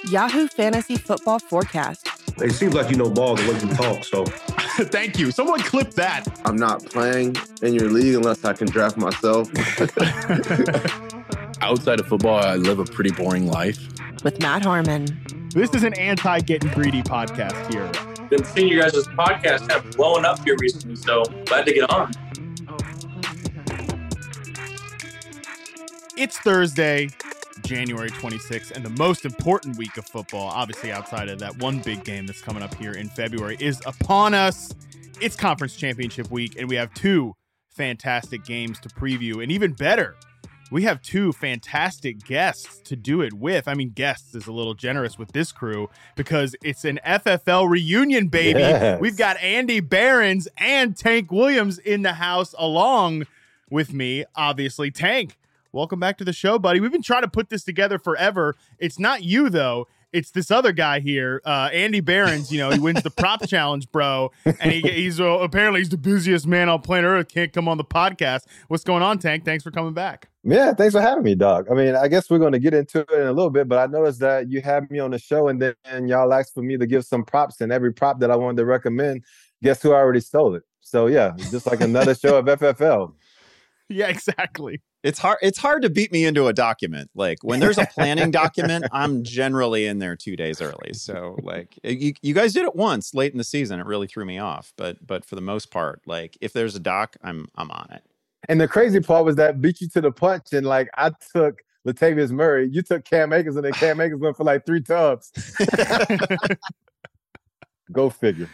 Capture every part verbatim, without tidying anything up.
Yahoo Fantasy Football Forecast. It seems like you know ball the way you talk, so. Thank you. Someone clip that. I'm not playing in your league unless I can draft myself. Outside of football, I live a pretty boring life. With Matt Harmon. This is an anti-getting greedy podcast here. Been seeing you guys' podcast kind of blowing up here recently, so glad to get on. It's Thursday, January twenty-sixth, and the most important week of football, obviously outside of that one big game that's coming up here in February, is upon us. It's Conference Championship week, and we have two fantastic games to preview, and even better, we have two fantastic guests to do it with. I mean, guests is a little generous with this crew because it's an F F L reunion, baby. Yes. We've got Andy Behrens and Tank Williams in the house along with me, obviously. Tank, welcome back to the show, buddy. We've been trying to put this together forever. It's not you, though. It's this other guy here, uh, Andy Behrens. You know, he wins the prop challenge, bro. And he, he's uh, apparently he's the busiest man on planet Earth. Can't come on the podcast. What's going on, Tank? Thanks for coming back. Yeah, thanks for having me, dog. I mean, I guess we're going to get into it in a little bit, but I noticed that you had me on the show and then and y'all asked for me to give some props, and every prop that I wanted to recommend, guess who already stole it? So, yeah, just like another show of F F L. Yeah, exactly. It's hard. It's hard to beat me into a document. Like when there's a planning document, I'm generally in there two days early. So like you, you guys did it once late in the season. It really threw me off. But but for the most part, like if there's a doc, I'm I'm on it. And the crazy part was that beat you to the punch. And like I took Latavius Murray, you took Cam Akers, and then Cam Akers went for like three tubs. Go figure.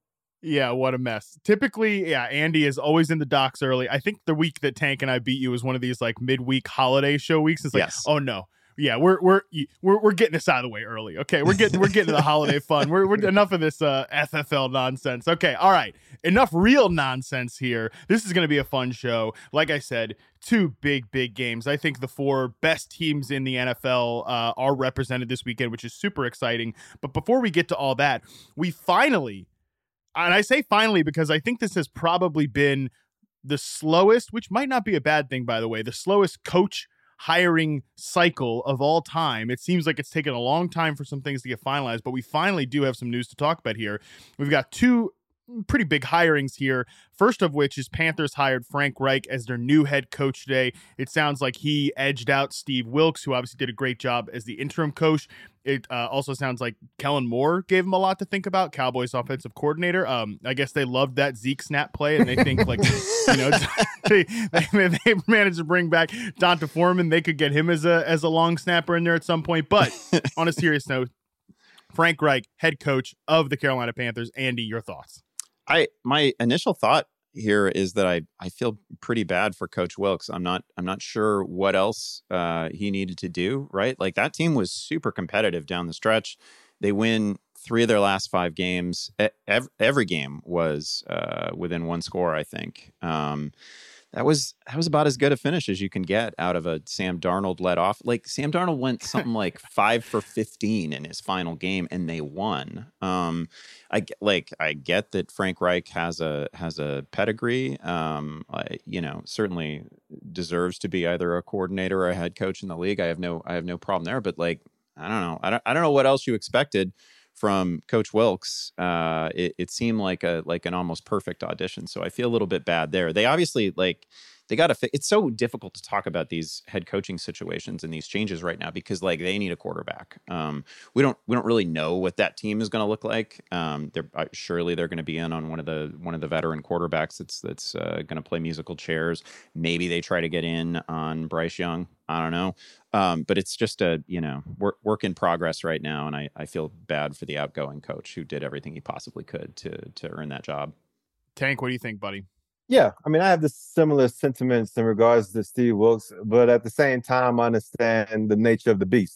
Yeah, what a mess. Typically, yeah, Andy is always in the docks early. I think the week that Tank and I beat you was one of these like midweek holiday show weeks. It's like, yes. oh no, yeah, we're we're we're we're getting this out of the way early. Okay, we're getting we're getting to the holiday fun. We're we're enough of this uh, F F L nonsense. Okay, all right, enough real nonsense here. This is going to be a fun show. Like I said, two big big games. I think the four best teams in the N F L uh, are represented this weekend, which is super exciting. But before we get to all that, we finally. And I say finally because I think this has probably been the slowest, which might not be a bad thing, by the way, the slowest coach hiring cycle of all time. It seems like it's taken a long time for some things to get finalized, but we finally do have some news to talk about here. We've got two pretty big hirings here. First of which is Panthers hired Frank Reich as their new head coach today. It sounds like he edged out Steve Wilks, who obviously did a great job as the interim coach. It uh, also sounds like Kellen Moore gave him a lot to think about, Cowboys offensive coordinator. Um, I guess they loved that Zeke snap play, and they think, like, you know, they, they, they managed to bring back Donta Foreman. They could get him as a as a long snapper in there at some point. But on a serious note, Frank Reich, head coach of the Carolina Panthers. Andy, your thoughts? I my initial thought here is that I, I feel pretty bad for Coach Wilks. I'm not I'm not sure what else uh, he needed to do, right? Like that team was super competitive down the stretch. They win three of their last five games. Every, every game was uh, within one score, I think. Um, that was that was about as good a finish as you can get out of a Sam Darnold let off. Like Sam Darnold went something like five for fifteen in his final game, and they won. Um, I like I get that Frank Reich has a has a pedigree. Um, I, you know, certainly deserves to be either a coordinator or a head coach in the league. I have no I have no problem there. But like I don't know, I don't I don't know what else you expected from Coach Wilks. Uh, it, it seemed like a like an almost perfect audition. So I feel a little bit bad there. They obviously like they got to. Fi- it's so difficult to talk about these head coaching situations and these changes right now because like they need a quarterback. Um, we don't we don't really know what that team is going to look like. Um, they're uh, surely they're going to be in on one of the one of the veteran quarterbacks that's that's uh, going to play musical chairs. Maybe they try to get in on Bryce Young. I don't know. Um, but it's just a, you know, work, work in progress right now. And I, I feel bad for the outgoing coach who did everything he possibly could to to earn that job. Tank, what do you think, buddy? Yeah, I mean, I have the similar sentiments in regards to Steve Wilks, but at the same time, I understand the nature of the beast.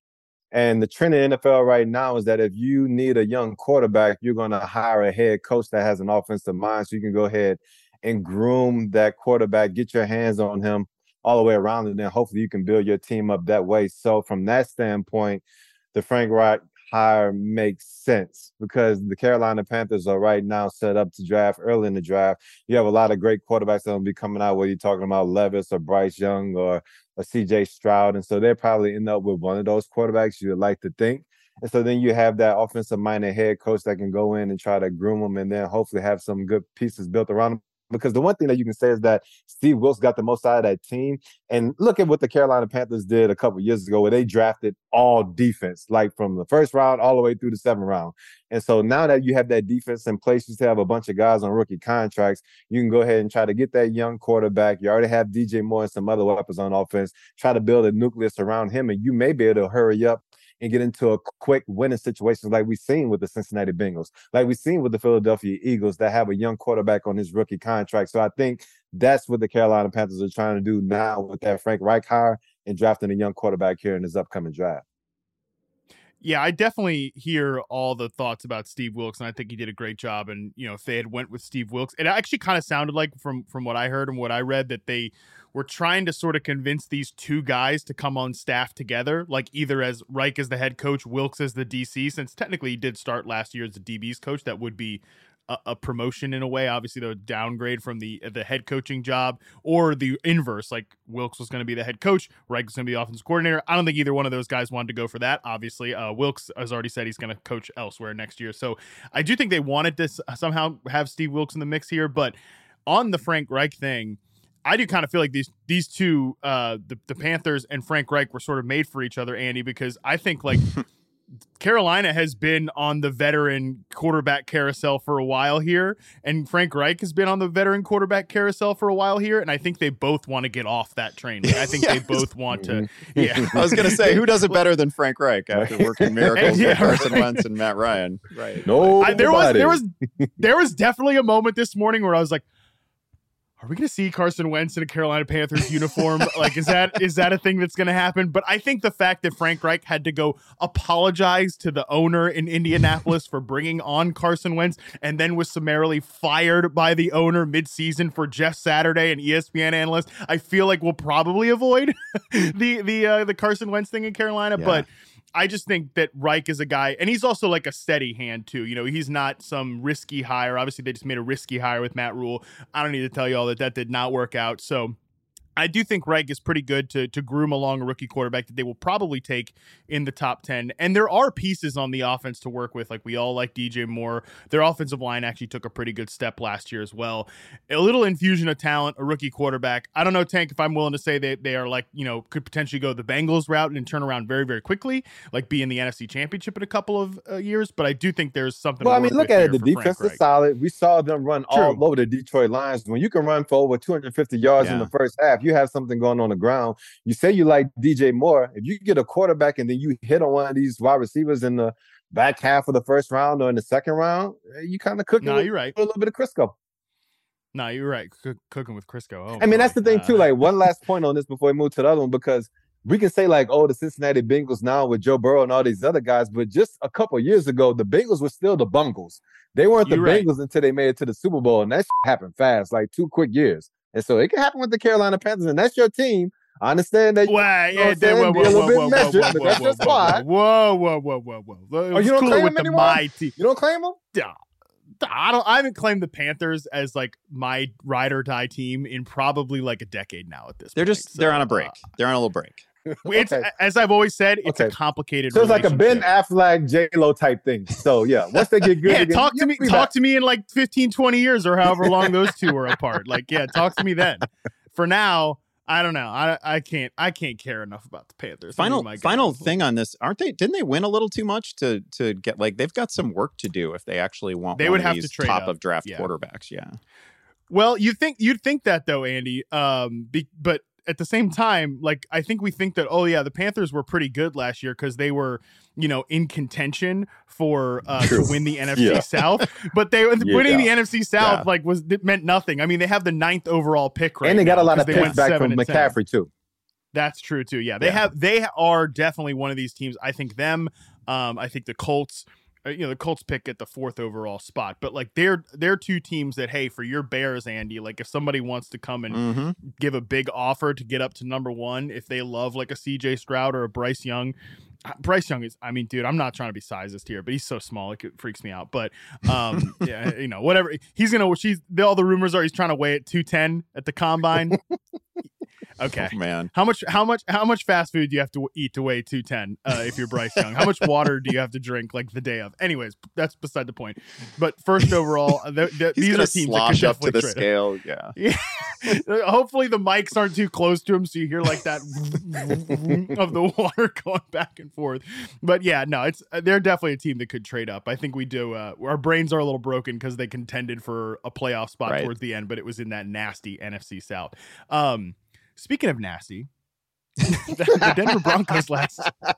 And the trend in the N F L right now is that if you need a young quarterback, you're going to hire a head coach that has an offensive mind so you can go ahead and groom that quarterback, get your hands on him all the way around, and then hopefully you can build your team up that way. So from that standpoint, the Frank Reich hire makes sense because the Carolina Panthers are right now set up to draft early in the draft. You have a lot of great quarterbacks that will be coming out, whether you're talking about Levis or Bryce Young or a C J Stroud. And so they'll probably end up with one of those quarterbacks, you would like to think. And so then you have that offensive-minded head coach that can go in and try to groom them and then hopefully have some good pieces built around them. Because the one thing that you can say is that Steve Wilks got the most out of that team. And look at what the Carolina Panthers did a couple of years ago where they drafted all defense, like from the first round all the way through the seventh round. And so now that you have that defense in place, you still have a bunch of guys on rookie contracts. You can go ahead and try to get that young quarterback. You already have D J Moore and some other weapons on offense. Try to build a nucleus around him, and you may be able to hurry up and get into a quick winning situation like we've seen with the Cincinnati Bengals, like we've seen with the Philadelphia Eagles that have a young quarterback on his rookie contract. So I think that's what the Carolina Panthers are trying to do now with that Frank Reich hire and drafting a young quarterback here in his upcoming draft. Yeah, I definitely hear all the thoughts about Steve Wilks, and I think he did a great job. And, you know, if they had went with Steve Wilks, it actually kind of sounded like from, from what I heard and what I read that they were trying to sort of convince these two guys to come on staff together, like either as Reich as the head coach, Wilks as the D C, since technically he did start last year as the D B's coach. That would be a, a promotion in a way. Obviously, the downgrade from the the head coaching job, or the inverse, like Wilks was going to be the head coach, Reich was going to be the offensive coordinator. I don't think either one of those guys wanted to go for that. Obviously, uh, Wilks has already said he's going to coach elsewhere next year. So I do think they wanted to somehow have Steve Wilks in the mix here. But on the Frank Reich thing, I do kind of feel like these these two, uh, the, the Panthers and Frank Reich, were sort of made for each other, Andy, because I think like Carolina has been on the veteran quarterback carousel for a while here, and Frank Reich has been on the veteran quarterback carousel for a while here, and I think they both want to get off that train. Like, I think yes. they both want to. Yeah, I was going to say, who does it better than Frank Reich after working miracles yeah, with Carson right. Wentz and Matt Ryan? Right. No, there was there was there was definitely a moment this morning where I was like, are we going to see Carson Wentz in a Carolina Panthers uniform? Like, is that is that a thing that's going to happen? But I think the fact that Frank Reich had to go apologize to the owner in Indianapolis for bringing on Carson Wentz and then was summarily fired by the owner midseason for Jeff Saturday, an E S P N analyst, I feel like we'll probably avoid the the uh, the Carson Wentz thing in Carolina. Yeah. But I just think that Reich is a guy, and he's also like a steady hand too. You know, he's not some risky hire. Obviously, they just made a risky hire with Matt Rule. I don't need to tell you all that that did not work out. So I do think Reich is pretty good to to groom along a rookie quarterback that they will probably take in the top ten. And there are pieces on the offense to work with. Like, we all like D J Moore. Their offensive line actually took a pretty good step last year as well. A little infusion of talent, a rookie quarterback. I don't know, Tank, if I'm willing to say they, they are like, you know, could potentially go the Bengals route and turn around very, very quickly, like be in the N F C Championship in a couple of uh, years. But I do think there's something. Well, to I mean, look at it. The defense is solid. We saw them run True. all over the Detroit Lions. When you can run for over two hundred fifty yards yeah. in the first half, you have something going on the ground. You say you like D J Moore. If you get a quarterback and then you hit on one of these wide receivers in the back half of the first round or in the second round, you kind of cooking no, with, you're right. with a little bit of Crisco. No, you're right. C- cooking with Crisco. Oh, I mean, boy. that's the thing, uh, too. Like, one last point on this before we move to the other one, because we can say, like, oh, the Cincinnati Bengals now with Joe Burrow and all these other guys, but just a couple of years ago, the Bengals were still the Bungles. They weren't the Bengals right. until they made it to the Super Bowl, and that happened fast, like two quick years. And so it can happen with the Carolina Panthers, and that's your team. I understand that. Well, you know yeah, they, whoa, whoa, whoa, whoa, whoa, whoa, whoa, that's your squad. Whoa, whoa, whoa, whoa, whoa. Oh, you don't cool claim with them the anymore? My team. You don't claim them? Yeah. I don't. I haven't claimed the Panthers as like my ride or die team in probably like a decade now. At this, they're point. just so, they're on a break. Uh, they're on a little break. It's okay. as I've always said, it's okay. a complicated. So it's like a Ben Affleck, J Lo type thing. So yeah, once they get good, yeah, again, talk to me. Talk back. to me in like fifteen, twenty years or however long those two are apart. Like, yeah, talk to me then. For now, I don't know. I I can't I can't care enough about the Panthers. Final final thing on this, aren't they? Didn't they win a little too much to to get like they've got some work to do if they actually want they one would of have these to trade top up. of draft yeah. quarterbacks? Yeah. Well, you think you'd think that though, Andy. Um, be, but at the same time, like I think we think that oh yeah, the Panthers were pretty good last year because they were you know in contention for uh, to win the N F C yeah. South, but they yeah, winning yeah. the N F C South yeah. like was it meant nothing. I mean, they have the ninth overall pick right and they got now a lot of picks back from McCaffrey ten. too. That's true too. Yeah, they yeah. have. They are definitely one of these teams. I think them. Um, I think the Colts. You know, the Colts pick at the fourth overall spot, but like they're they're two teams that hey, for your Bears, Andy, like if somebody wants to come and mm-hmm. give a big offer to get up to number one, if they love like a C J Stroud or a Bryce Young. Bryce Young is, I mean, dude, I'm not trying to be sizist here, but he's so small, it freaks me out. But, um, yeah, you know, whatever. He's going to, she's, all the rumors are he's trying to weigh at two ten at the combine. Okay, oh, man. How much? How much? How much fast food do you have to eat to weigh two ten? Uh, if you're Bryce Young, how much water do you have to drink like the day of? Anyways, that's beside the point. But first overall, the, the, these are teams that could up to the trade. scale. Yeah. yeah. Hopefully the mics aren't too close to him, so you hear like that of the water going back and forth. But yeah, no, it's they're definitely a team that could trade up. I think we do. Uh, our brains are a little broken because they contended for a playoff spot right. towards the end, but it was in that nasty N F C South. Um, Speaking of nasty, the Denver Broncos last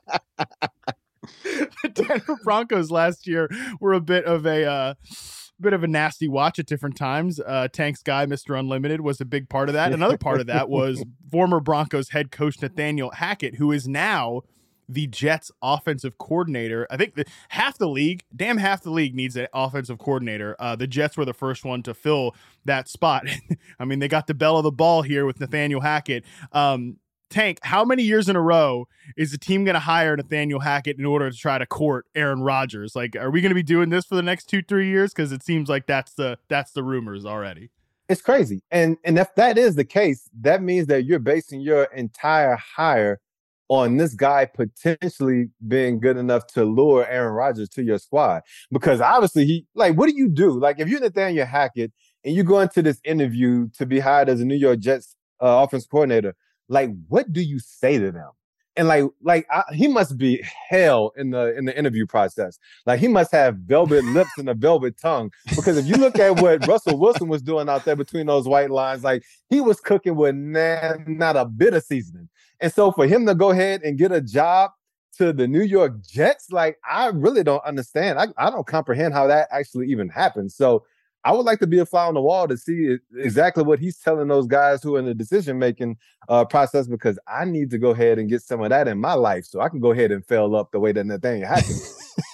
the Denver Broncos last year were a bit of a uh, bit of a nasty watch at different times. Uh, Tank's guy, Mister Unlimited, was a big part of that. Another part of that was former Broncos head coach Nathaniel Hackett, who is now the Jets offensive coordinator. I think the, half the league, damn half the league needs an offensive coordinator. Uh, the Jets were the first one to fill that spot. I mean, they got the bell of the ball here with Nathaniel Hackett. Um, Tank, how many years in a row is the team going to hire Nathaniel Hackett in order to try to court Aaron Rodgers? Like, are we going to be doing this for the next two, three years? Because it seems like that's the that's the rumors already. It's crazy. And, and if that is the case, that means that you're basing your entire hire on this guy potentially being good enough to lure Aaron Rodgers to your squad. Because obviously he, like, what do you do? Like, if you're Nathaniel Hackett and you go into this interview to be hired as a New York Jets uh, offense coordinator, like, what do you say to them? And like, like I, he must be hell in the in the interview process. Like, he must have velvet lips and a velvet tongue. Because if you look at what Russell Wilson was doing out there between those white lines, like, he was cooking with nah, not a bit of seasoning. And so for him to go ahead and get a job to the New York Jets, like, I really don't understand. I, I don't comprehend how that actually even happened. So I would like to be a fly on the wall to see exactly what he's telling those guys who are in the decision-making uh, process, because I need to go ahead and get some of that in my life so I can go ahead and fail up the way that Nathaniel happens.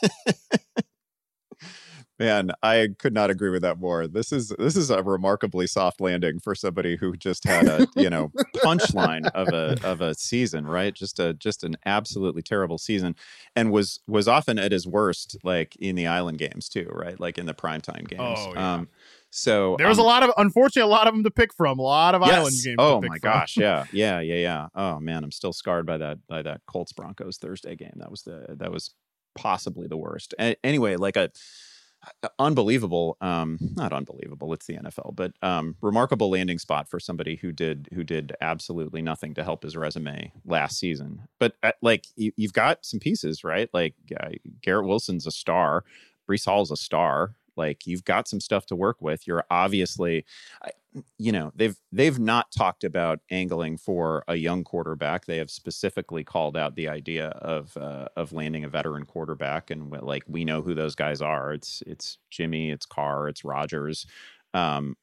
Man, I could not agree with that more. This is this is a remarkably soft landing for somebody who just had a, you know, punchline of a of a season, right? Just a just an absolutely terrible season, and was was often at his worst, like in the Island games too, right? Like in the primetime games. Oh, yeah. Um, so there was um, a lot of, unfortunately, a lot of them to pick from. A lot of yes. Island games. Oh to pick my from. gosh, yeah, yeah, yeah, yeah. Oh man, I'm still scarred by that by that Colts Broncos Thursday game. That was the that was possibly the worst. A- anyway, like a. Unbelievable, um, not unbelievable. It's the N F L, but um, remarkable landing spot for somebody who did who did absolutely nothing to help his resume last season. But uh, like you, you've got some pieces, right? Like uh, Garrett Wilson's a star, Breece Hall's a star. Like, you've got some stuff to work with. You're obviously, you know, they've they've not talked about angling for a young quarterback. They have specifically called out the idea of uh, of landing a veteran quarterback, and like, we know who those guys are. It's it's Jimmy, it's Carr, it's Rodgers. Um,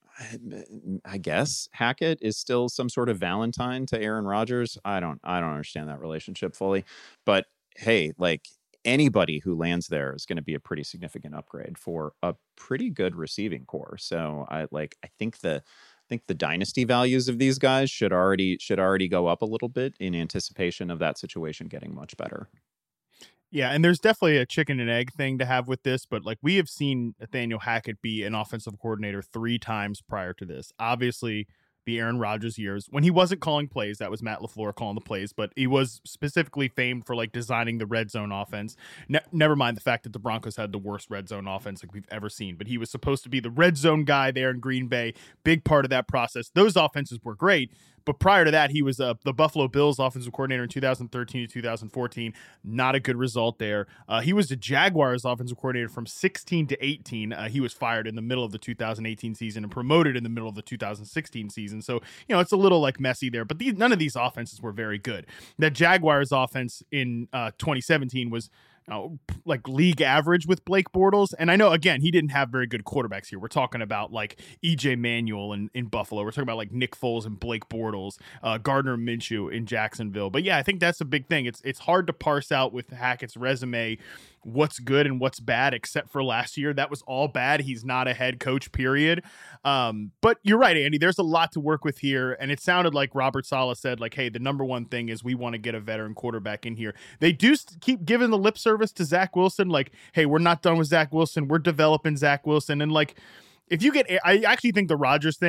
I guess Hackett is still some sort of Valentine to Aaron Rodgers. I don't I don't understand that relationship fully, but hey, like, anybody who lands there is going to be a pretty significant upgrade for a pretty good receiving core. So I like, I think the, I think the dynasty values of these guys should already, should already go up a little bit in anticipation of that situation getting much better. Yeah, and there's definitely a chicken and egg thing to have with this, but like, we have seen Nathaniel Hackett be an offensive coordinator three times prior to this. Obviously, the Aaron Rodgers years, when he wasn't calling plays, that was Matt LaFleur calling the plays, but he was specifically famed for like designing the red zone offense. Ne- never mind the fact that the Broncos had the worst red zone offense like we've ever seen, but he was supposed to be the red zone guy there in Green Bay. Big part of that process. Those offenses were great, but prior to that, he was uh, the Buffalo Bills offensive coordinator in two thousand thirteen to two thousand fourteen. Not a good result there. Uh, he was the Jaguars offensive coordinator from sixteen to eighteen. Uh, he was fired in the middle of the two thousand eighteen season and promoted in the middle of the two thousand sixteen season. So, you know, it's a little like messy there, but these, none of these offenses were very good. That Jaguars offense in uh, twenty seventeen was Uh, like league average with Blake Bortles. And I know, again, he didn't have very good quarterbacks here. We're talking about like E J Manuel in, in Buffalo. We're talking about like Nick Foles and Blake Bortles, uh, Gardner Minshew in Jacksonville. But yeah, I think that's a big thing. It's it's hard to parse out with Hackett's resume what's good and what's bad, except for last year. That was all bad. He's not a head coach, period. Um, but you're right, Andy. There's a lot to work with here. And it sounded like Robert Saleh said, like, hey, the number one thing is we want to get a veteran quarterback in here. They do keep giving the lip service to Zach Wilson. Like, hey, we're not done with Zach Wilson. We're developing Zach Wilson. And like, if you get, I actually think the Rodgers thing,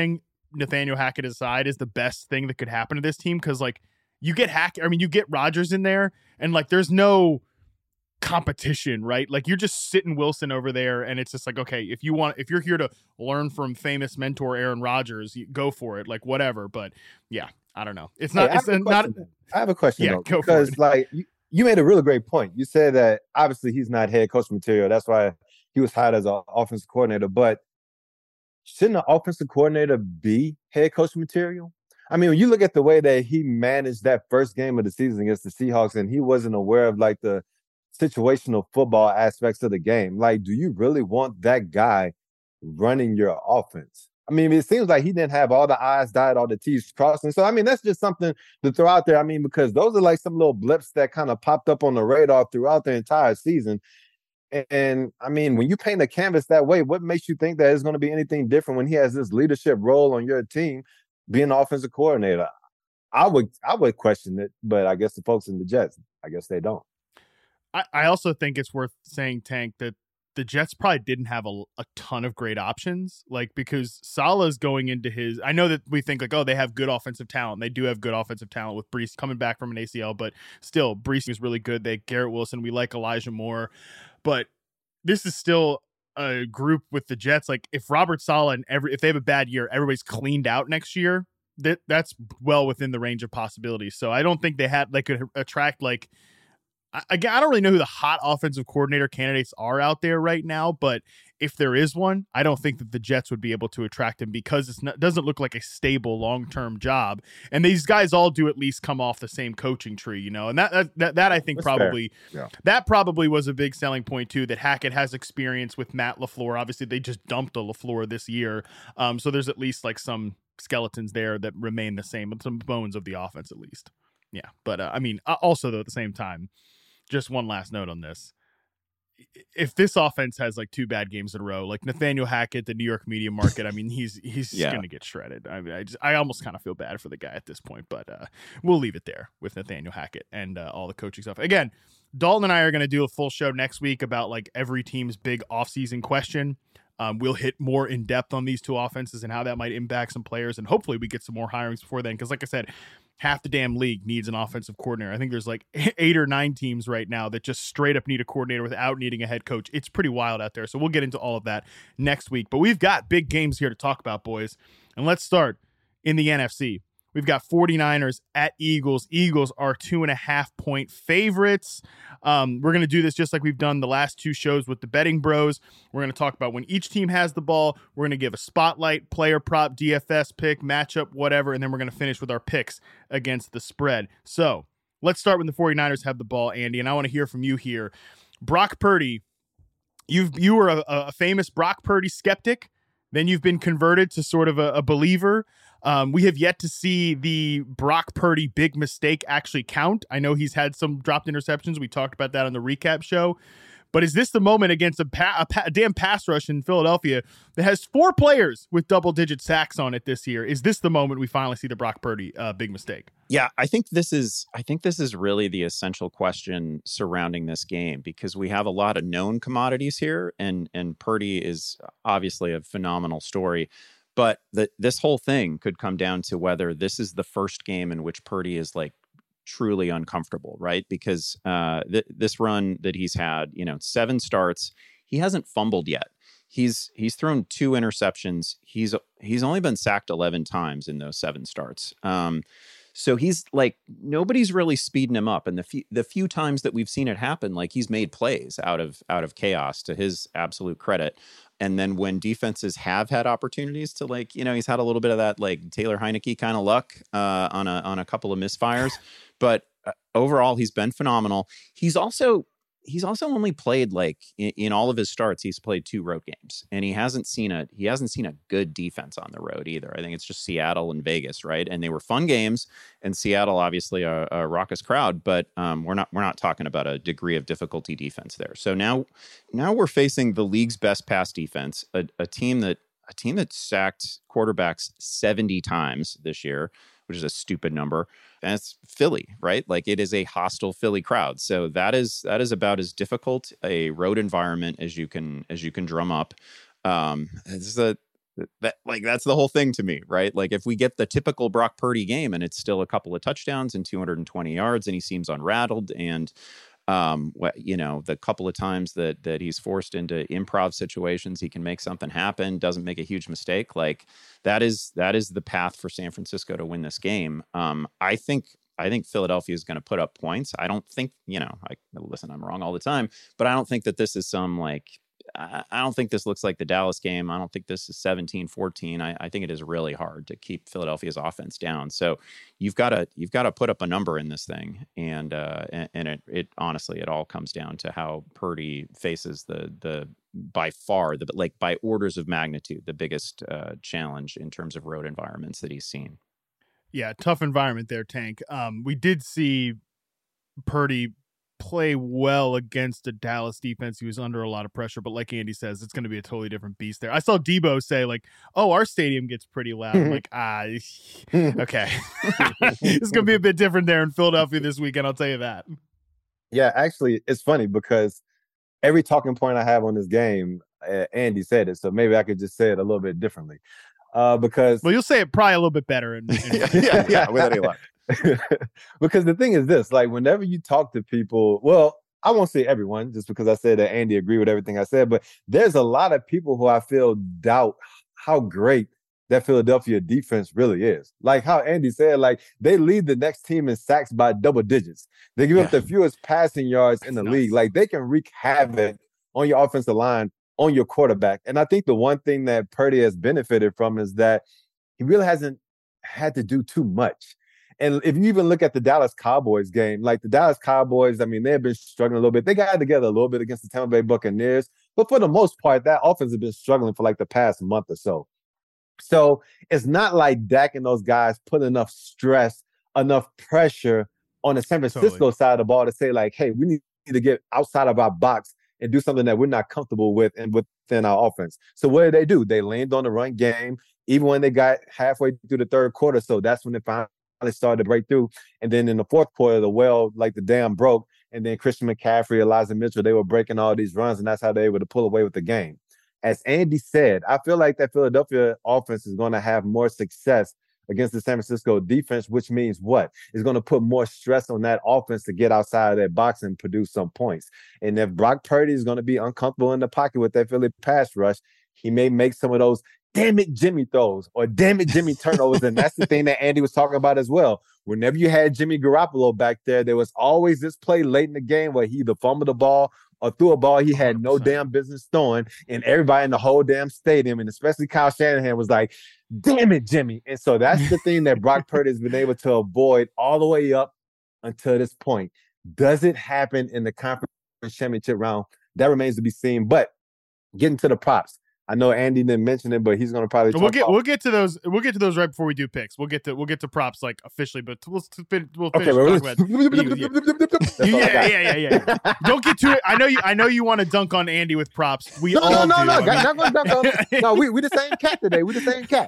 Nathaniel Hackett aside, is the best thing that could happen to this team. Because like you get Hackett, I mean, you get Rodgers in there, and like there's no competition, right? Like you're just sitting Wilson over there, and it's just like, okay, if you want, if you're here to learn from famous mentor Aaron Rodgers, you go for it, like whatever. But yeah, I don't know. It's not. Hey, it's I not. I have a question. Yeah, though, go because for it. like you, you made a really great point. You said that obviously he's not head coach material. That's why he was hired as an offensive coordinator. But shouldn't an offensive coordinator be head coach material? I mean, when you look at the way that he managed that first game of the season against the Seahawks, and he wasn't aware of like the situational football aspects of the game. Like, do you really want that guy running your offense? I mean, it seems like he didn't have all the I's dotted, all the T's crossed. And so, I mean, that's just something to throw out there. I mean, because those are like some little blips that kind of popped up on the radar throughout the entire season. And, and I mean, when you paint a canvas that way, what makes you think that it's going to be anything different when he has this leadership role on your team, being an offensive coordinator? I would, I would question it, but I guess the folks in the Jets, I guess they don't. I, I also think it's worth saying, Tank, that the Jets probably didn't have a, a ton of great options, like because Salah's going into his, I know that we think like, oh, they have good offensive talent. They do have good offensive talent with Breece coming back from an A C L, but still Breece is really good. They Garrett Wilson. We like Elijah Moore, but this is still a group with the Jets. Like if Robert Saleh and every, if they have a bad year, everybody's cleaned out next year, that that's well within the range of possibilities. So I don't think they had, they could attract like, Again, I don't really know who the hot offensive coordinator candidates are out there right now, but if there is one, I don't think that the Jets would be able to attract him because it's not, it doesn't look like a stable long-term job. And these guys all do at least come off the same coaching tree, you know, and that that that, that I think That's probably yeah. that probably was a big selling point too, that Hackett has experience with Matt LaFleur. Obviously, they just dumped a LaFleur this year, um, so there's at least like some skeletons there that remain the same, some bones of the offense at least. Yeah, but uh, I mean, also though at the same time. Just one last note on this. If this offense has like two bad games in a row, like Nathaniel Hackett, the New York media market, I mean, he's he's yeah. going to get shredded. I mean, I, just, I almost kind of feel bad for the guy at this point, but uh, we'll leave it there with Nathaniel Hackett and uh, all the coaching stuff. Again, Dalton and I are going to do a full show next week about like every team's big offseason question. Um, we'll hit more in depth on these two offenses and how that might impact some players. And hopefully we get some more hirings before then. Cause like I said, half the damn league needs an offensive coordinator. I think there's like eight or nine teams right now that just straight up need a coordinator without needing a head coach. It's pretty wild out there. So we'll get into all of that next week, but we've got big games here to talk about, boys. And let's start in the N F C. We've got 49ers at Eagles. Eagles are two and a half point favorites. Um, we're going to do this just like we've done the last two shows with the betting bros. We're going to talk about when each team has the ball. We're going to give a spotlight, player prop, D F S pick, matchup, whatever. And then we're going to finish with our picks against the spread. So let's start when the 49ers have the ball, Andy. And I want to hear from you here. Brock Purdy, you've, you were a, a famous Brock Purdy skeptic. Then you've been converted to sort of a, a believer. Um, we have yet to see the Brock Purdy big mistake actually count. I know he's had some dropped interceptions. We talked about that on the recap show. But is this the moment against a, pa- a, pa- a damn pass rush in Philadelphia that has four players with double-digit sacks on it this year? Is this the moment we finally see the Brock Purdy uh, big mistake? Yeah, I think this is. I think this is really the essential question surrounding this game because we have a lot of known commodities here, and and Purdy is obviously a phenomenal story. But the, this whole thing could come down to whether this is the first game in which Purdy is like truly uncomfortable, right? Because uh, th- this run that he's had, you know, seven starts, he hasn't fumbled yet. He's he's thrown two interceptions. He's he's only been sacked eleven times in those seven starts. Um, so he's like nobody's really speeding him up. And the few the few times that we've seen it happen, like he's made plays out of out of chaos, to his absolute credit. And then when defenses have had opportunities to, like, you know, he's had a little bit of that like Taylor Heineke kind of luck uh, on a on a couple of misfires. But uh, overall, he's been phenomenal. He's also he's also only played like in, in all of his starts, he's played two road games, and he hasn't seen a he hasn't seen a good defense on the road either. I think it's just Seattle and Vegas, right? And they were fun games, and Seattle obviously a, a raucous crowd, but um, we're not we're not talking about a degree of difficulty defense there. So now now we're facing the league's best pass defense, a, a team that a team that sacked quarterbacks seventy times this year, which is a stupid number. And it's Philly, right? Like it is a hostile Philly crowd. So that is that is about as difficult a road environment as you can as you can drum up. Um, this is a that like that's the whole thing to me, right? Like if we get the typical Brock Purdy game and it's still a couple of touchdowns and two hundred twenty yards and he seems unrattled and um what you know the couple of times that that he's forced into improv situations, he can make something happen, doesn't make a huge mistake, like that is that is the path for San Francisco to win this game. um I think I think Philadelphia is going to put up points. I don't think, you know, I listen, I'm wrong all the time, but I don't think that this is some like, I, I don't think this looks like the Dallas game. I don't think this is seventeen fourteen. I, I think it is really hard to keep Philadelphia's offense down. So you've got to, you've got to put up a number in this thing. And, uh, and, and it, it honestly, it all comes down to how Purdy faces the, the, by far the, like by orders of magnitude, the biggest uh, challenge in terms of road environments that he's seen. Yeah, tough environment there, Tank. Um, we did see Purdy play well against a Dallas defense. He was under a lot of pressure, but like Andy says, it's going to be a totally different beast there. I saw Debo say like, "Oh, our stadium gets pretty loud." I'm like, ah, okay. It's going to be a bit different there in Philadelphia this weekend, I'll tell you that. Yeah, actually, it's funny because every talking point I have on this game, uh, Andy said it, so maybe I could just say it a little bit differently. Uh, because well, you'll say it probably a little bit better. In, in yeah, yeah, without any luck. Because the thing is this, like whenever you talk to people, well, I won't say everyone just because I said that Andy agreed with everything I said, but there's a lot of people who I feel doubt how great that Philadelphia defense really is. Like how Andy said, like they lead the next team in sacks by double digits. They give yeah. up the fewest passing yards in the nice. league. Like they can wreak havoc on your offensive line, on your quarterback. And I think the one thing that Purdy has benefited from is that he really hasn't had to do too much. And if you even look at the Dallas Cowboys game, like the Dallas Cowboys, I mean, they've been struggling a little bit. They got together a little bit against the Tampa Bay Buccaneers. But for the most part, that offense has been struggling for like the past month or so. So it's not like Dak and those guys put enough stress, enough pressure on the San Francisco totally. side of the ball to say like, hey, we need to get outside of our box and do something that we're not comfortable with and within our offense. So what did they do? They leaned on the run game, even when they got halfway through the third quarter. So that's when they finally started to break through. And then in the fourth quarter, the well, like the dam broke. And then Christian McCaffrey, Elijah Mitchell, they were breaking all these runs, and that's how they were able to pull away with the game. As Andy said, I feel like that Philadelphia offense is going to have more success against the San Francisco defense, which means what? It's going to put more stress on that offense to get outside of that box and produce some points. And if Brock Purdy is going to be uncomfortable in the pocket with that Philly pass rush, he may make some of those damn it Jimmy throws or damn it Jimmy turnovers. And that's the thing that Andy was talking about as well. Whenever you had Jimmy Garoppolo back there, there was always this play late in the game where he either fumbled the ball or threw a ball he had no damn business throwing, and everybody in the whole damn stadium, and especially Kyle Shanahan, was like, damn it, Jimmy. And so that's the thing that Brock Purdy has been able to avoid all the way up until this point. Does it happen in the conference championship round? That remains to be seen. But getting to the props, I know Andy didn't mention it, but he's going to probably talk we'll get about we'll get to those we'll get to those right before we do picks. We'll get to we'll get to props like officially, but we'll fin- we'll finish okay, talking about yeah, yeah, yeah, yeah, yeah. Don't get to it. I know you I know you want to dunk on Andy with props. We no, all no, no, do. no, I mean, not gonna dunk on him. No, we we the same cat today. We the same cat.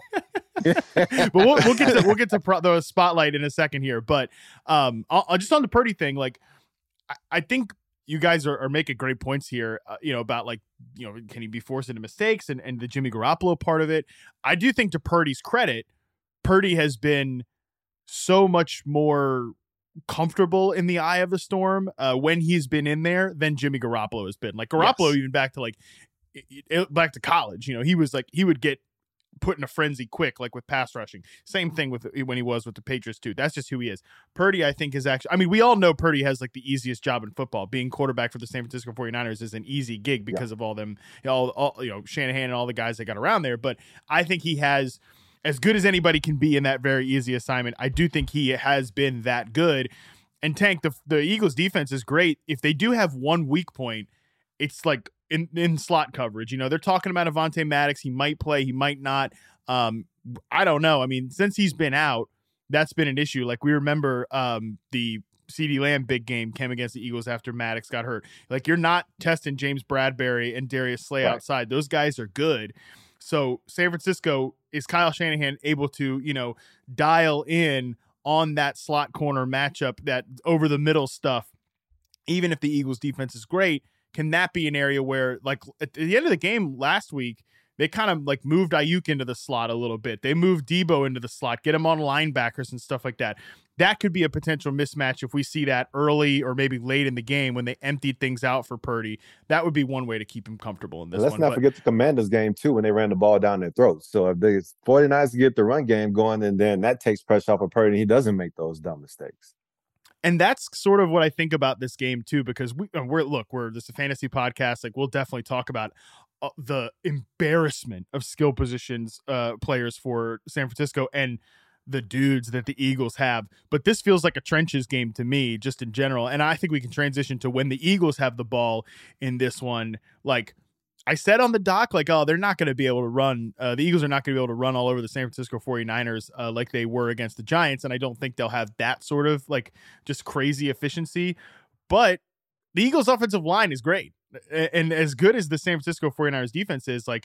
But we'll we'll get to we'll get to pro- the spotlight in a second here. But um, I'll, I'll just on the Purdy thing, like I, I think. You guys are, are making great points here, uh, you know, about like, you know, can he be forced into mistakes and, and the Jimmy Garoppolo part of it. I do think to Purdy's credit, Purdy has been so much more comfortable in the eye of the storm uh, when he's been in there than Jimmy Garoppolo has been. Like Garoppolo, yes. even back to like, it, it, back to college, you know, he was like, he would get put in a frenzy quick, like with pass rushing. Same thing with when he was with the Patriots too. That's just who he is. Purdy, I think, is actually, I mean, we all know Purdy has like the easiest job in football. Being quarterback for the San Francisco forty-niners is an easy gig because yeah. of all them, you know, all, all, you know, Shanahan and all the guys that got around there. But I think he has as good as anybody can be in that very easy assignment. I do think he has been that good. And Tank, the, the Eagles defense is great. If they do have one weak point, it's like in, in slot coverage. You know, they're talking about Avonte Maddox. He might play, he might not. Um, I don't know. I mean, since he's been out, that's been an issue. Like we remember um, the CeeDee Lamb big game came against the Eagles after Maddox got hurt. Like you're not testing James Bradbury and Darius Slay right. outside. Those guys are good. So San Francisco, is Kyle Shanahan able to, you know, dial in on that slot corner matchup, that over the middle stuff, even if the Eagles defense is great? Can that be an area where, like at the end of the game last week, they kind of like moved Ayuk into the slot a little bit. They moved Debo into the slot, get him on linebackers and stuff like that. That could be a potential mismatch if we see that early or maybe late in the game when they emptied things out for Purdy. That would be one way to keep him comfortable in this Let's one. not but, forget the Commanders game, too, when they ran the ball down their throats. So if the 49ers get the run game going, and then that takes pressure off of Purdy, and he doesn't make those dumb mistakes. And that's sort of what I think about this game, too, because we, we're, look, we're this is a fantasy podcast. Like, we'll definitely talk about uh, the embarrassment of skill positions uh, players for San Francisco and the dudes that the Eagles have. But this feels like a trenches game to me, just in general. And I think we can transition to when the Eagles have the ball in this one. Like I said on the doc, like, oh, they're not going to be able to run. Uh, the Eagles are not going to be able to run all over the San Francisco 49ers uh, like they were against the Giants. And I don't think they'll have that sort of like just crazy efficiency. But the Eagles offensive line is great. And as good as the San Francisco 49ers defense is, like,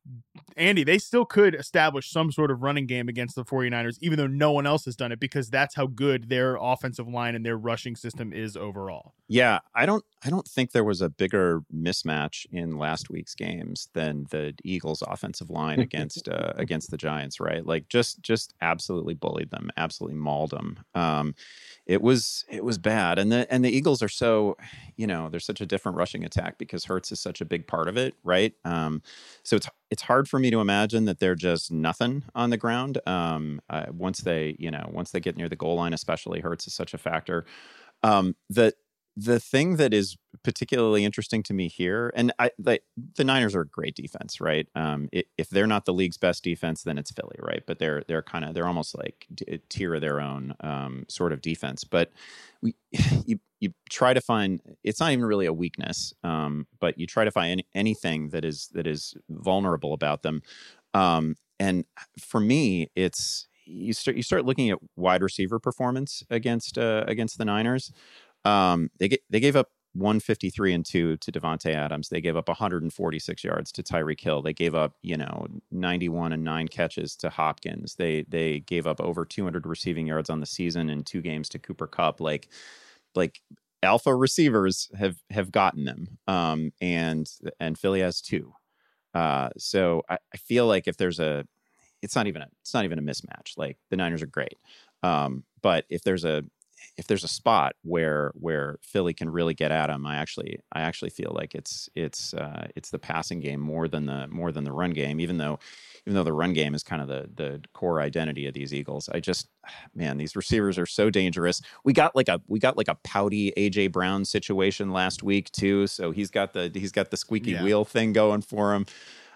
Andy, they still could establish some sort of running game against the 49ers, even though no one else has done it, because that's how good their offensive line and their rushing system is overall. Yeah, I don't I don't think there was a bigger mismatch in last week's games than the Eagles offensive line against uh, against the Giants, right? Like just just absolutely bullied them, absolutely mauled them. Um, it was it was bad. And the and the Eagles are so, you know, they're such a different rushing attack because Hurts is such a big part of it, right? Um, so it's it's hard for me to imagine that they're just nothing on the ground. Um, uh, once they, you know, once they get near the goal line, especially, Hurts is such a factor. Um, the the thing that is particularly interesting to me here, and I, the, the Niners are a great defense, right? Um, it, if they're not the league's best defense, then it's Philly, right? But they're they're kind of they're almost like a tier of their own um, sort of defense. But we you you try to find, it's not even really a weakness, um, but you try to find any, anything that is that is vulnerable about them. Um, and for me, it's you start you start looking at wide receiver performance against uh, against the Niners. Um, they get, they gave up one fifty-three and two to Devontae Adams. They gave up one hundred forty-six yards to Tyreek Hill. They gave up, you know, ninety-one and nine catches to Hopkins. They they gave up over two hundred receiving yards on the season in two games to Cooper Kupp. Like like alpha receivers have have gotten them. Um, and and Philly has two. Uh, so I, I feel like if there's a, it's not even a it's not even a mismatch. Like the Niners are great, um, but if there's a if there's a spot where where Philly can really get at him, I actually I actually feel like it's it's uh, it's the passing game more than the more than the run game. Even though even though the run game is kind of the the core identity of these Eagles, I just man these receivers are so dangerous. We got like a we got like a pouty A J Brown situation last week too, so he's got the he's got the squeaky yeah. wheel thing going for him.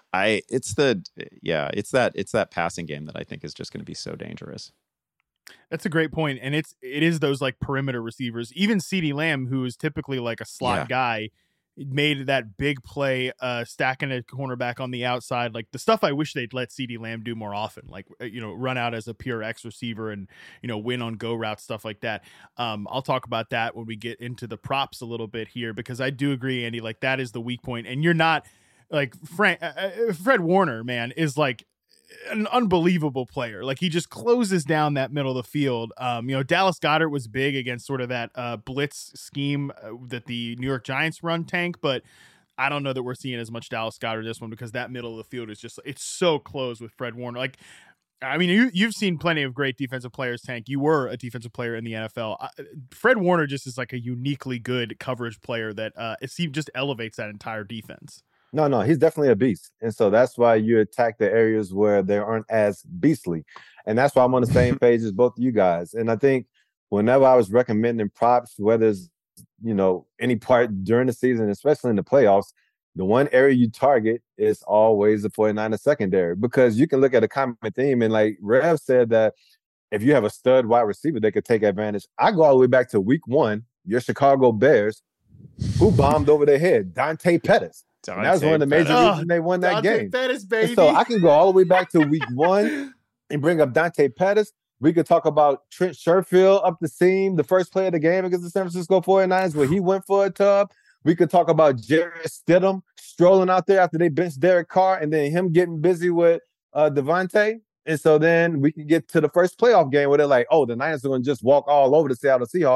I it's the yeah it's that it's that passing game that I think is just going to be so dangerous. That's a great point. And it's, it is those like perimeter receivers, even CeeDee Lamb, who is typically like a slot yeah. guy, made that big play, uh, stacking a cornerback on the outside. Like the stuff I wish they'd let CeeDee Lamb do more often, like, you know, run out as a pure X receiver and, you know, win on go routes, stuff like that. Um, I'll talk about that when we get into the props a little bit here, because I do agree, Andy, like that is the weak point. And you're not like Frank, uh, Fred Warner, man, is like an unbelievable player. Like he just closes down that middle of the field. Um, you know, Dallas Goedert was big against sort of that uh, blitz scheme uh, that the New York Giants run, Tank, but I don't know that we're seeing as much Dallas Goedert this one because that middle of the field is just, it's so close with Fred Warner. Like, I mean, you, you've seen plenty of great defensive players, Tank. You were a defensive player in the N F L. Uh, Fred Warner just is like a uniquely good coverage player that uh, it seems just elevates that entire defense. No, no, he's definitely a beast. And so that's why you attack the areas where they aren't as beastly. And that's why I'm on the same page as both of you guys. And I think whenever I was recommending props, whether it's, you know, any part during the season, especially in the playoffs, the one area you target is always the 49ers secondary, because you can look at a common theme. And like Rev said, that if you have a stud wide receiver, they could take advantage. I go all the way back to week one, your Chicago Bears, who bombed over their head, Dante Pettis. And that was one of the major Pettis. reasons they won that Dante game. Pettis, baby. So I can go all the way back to week one and bring up Dante Pettis. We could talk about Trent Sherfield up the seam, the first play of the game against the San Francisco 49ers, where he went for a tub. We could talk about Jarrett Stidham strolling out there after they benched Derek Carr, and then him getting busy with uh, Devontae. And so then we can get to the first playoff game where they're like, oh, the Niners are going to just walk all over the Seattle Seahawks.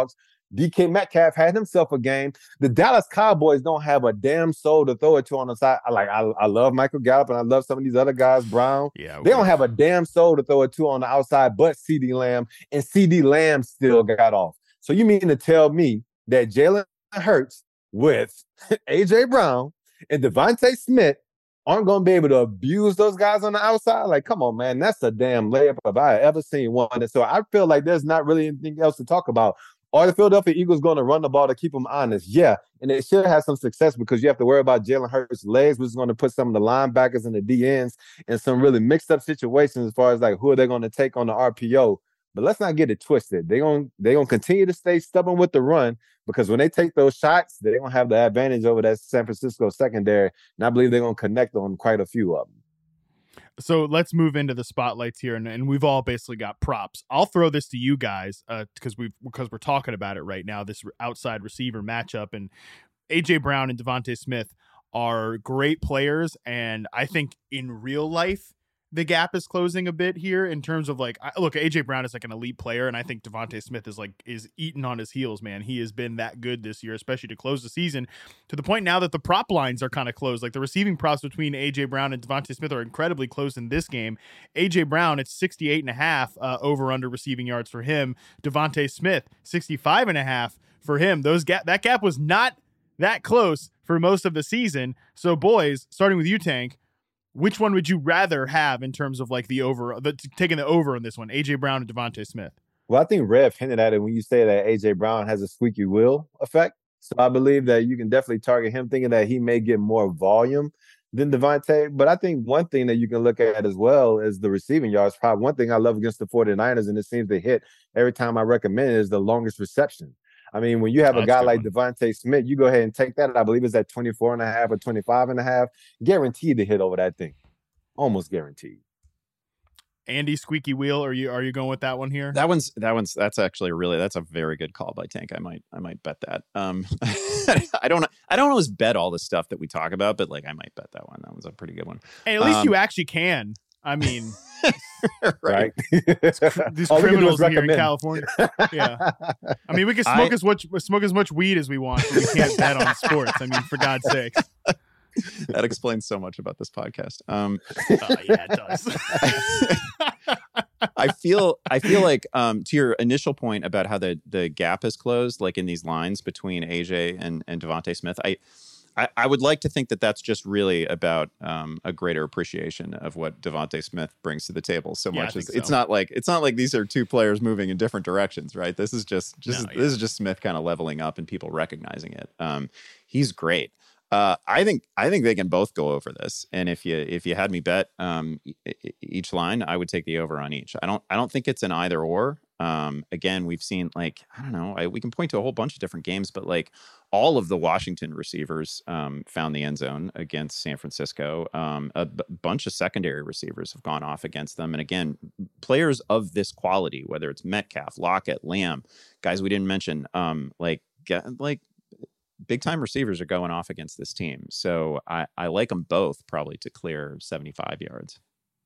D K Metcalf had himself a game. The Dallas Cowboys don't have a damn soul to throw it to on the side. I like I, I love Michael Gallup and I love some of these other guys, Brown. Yeah, they don't have a damn soul to throw it to on the outside but CeeDee Lamb, and CeeDee Lamb still got off. So you mean to tell me that Jalen Hurts with A J Brown and Devontae Smith aren't going to be able to abuse those guys on the outside? Like, come on, man. That's a damn layup if I ever seen one. And so I feel like there's not really anything else to talk about. Are the Philadelphia Eagles going to run the ball to keep them honest? Yeah. And they should have some success because you have to worry about Jalen Hurts' legs, which is going to put some of the linebackers and the D Ns in some really mixed up situations as far as like who are they going to take on the R P O. But let's not get it twisted. They're going they gonna continue to stay stubborn with the run because when they take those shots, they're going to have the advantage over that San Francisco secondary. And I believe they're going to connect on quite a few of them. So let's move into the spotlights here, and, and we've all basically got props. I'll throw this to you guys because uh, we because we're talking about it right now. This outside receiver matchup, and A J Brown and Devontae Smith are great players, and I think in real life the gap is closing a bit here in terms of like, I, look, A J Brown is like an elite player, and I think Devontae Smith is like is eating on his heels, man. He has been that good this year, especially to close the season, to the point now that the prop lines are kind of closed. Like the receiving props between A J Brown and Devontae Smith are incredibly close in this game. A J Brown, it's sixty-eight and a half uh, over under receiving yards for him. Devontae Smith, sixty-five and a half for him. Those gap that gap was not that close for most of the season. So boys, starting with you, Tank, which one would you rather have in terms of like the over, the, taking the over on this one, A J Brown and Devontae Smith? Well, I think Rev hinted at it when you say that A J Brown has a squeaky wheel effect. So I believe that you can definitely target him thinking that he may get more volume than Devontae. But I think one thing that you can look at as well is the receiving yards. Probably one thing I love against the 49ers, and it seems to hit every time I recommend it, is the longest reception. I mean, when you have oh, a guy like one. Devontae Smith, you go ahead and take that. I believe it's at twenty-four and a half or twenty-five and a half. Guaranteed to hit over that thing. Almost guaranteed. Andy, squeaky wheel. Are you are you going with that one here? That one's that one's that's actually really that's a very good call by Tank. I might I might bet that. Um, I don't I don't always bet all the stuff that we talk about, but like I might bet that one. That was a pretty good one. Hey, at least um, you actually can. I mean, right? These All criminals here in California. Yeah, I mean, we can smoke I, as much smoke as much weed as we want, but we can't bet on sports. I mean, for God's sakes. That explains so much about this podcast. Um, uh, yeah, it does. I feel I feel like um, to your initial point about how the the gap is closed, like in these lines between A J and and Devontae Smith, I. I, I would like to think that that's just really about um, a greater appreciation of what Devontae Smith brings to the table. So yeah, much as so. it's not like it's not like these are two players moving in different directions, right? This is just just no, yeah. this is just Smith kind of leveling up and people recognizing it. Um, he's great. Uh, I think I think they can both go over this. And if you if you had me bet um, e- each line, I would take the over on each. I don't I don't think it's an either or. Um, again, we've seen like I don't know. I, we can point to a whole bunch of different games, but like all of the Washington receivers um, found the end zone against San Francisco. Um, a b- bunch of secondary receivers have gone off against them. And again, players of this quality, whether it's Metcalf, Lockett, Lamb, guys we didn't mention, um, like like. big time receivers are going off against this team. So I, I like them both probably to clear seventy-five yards.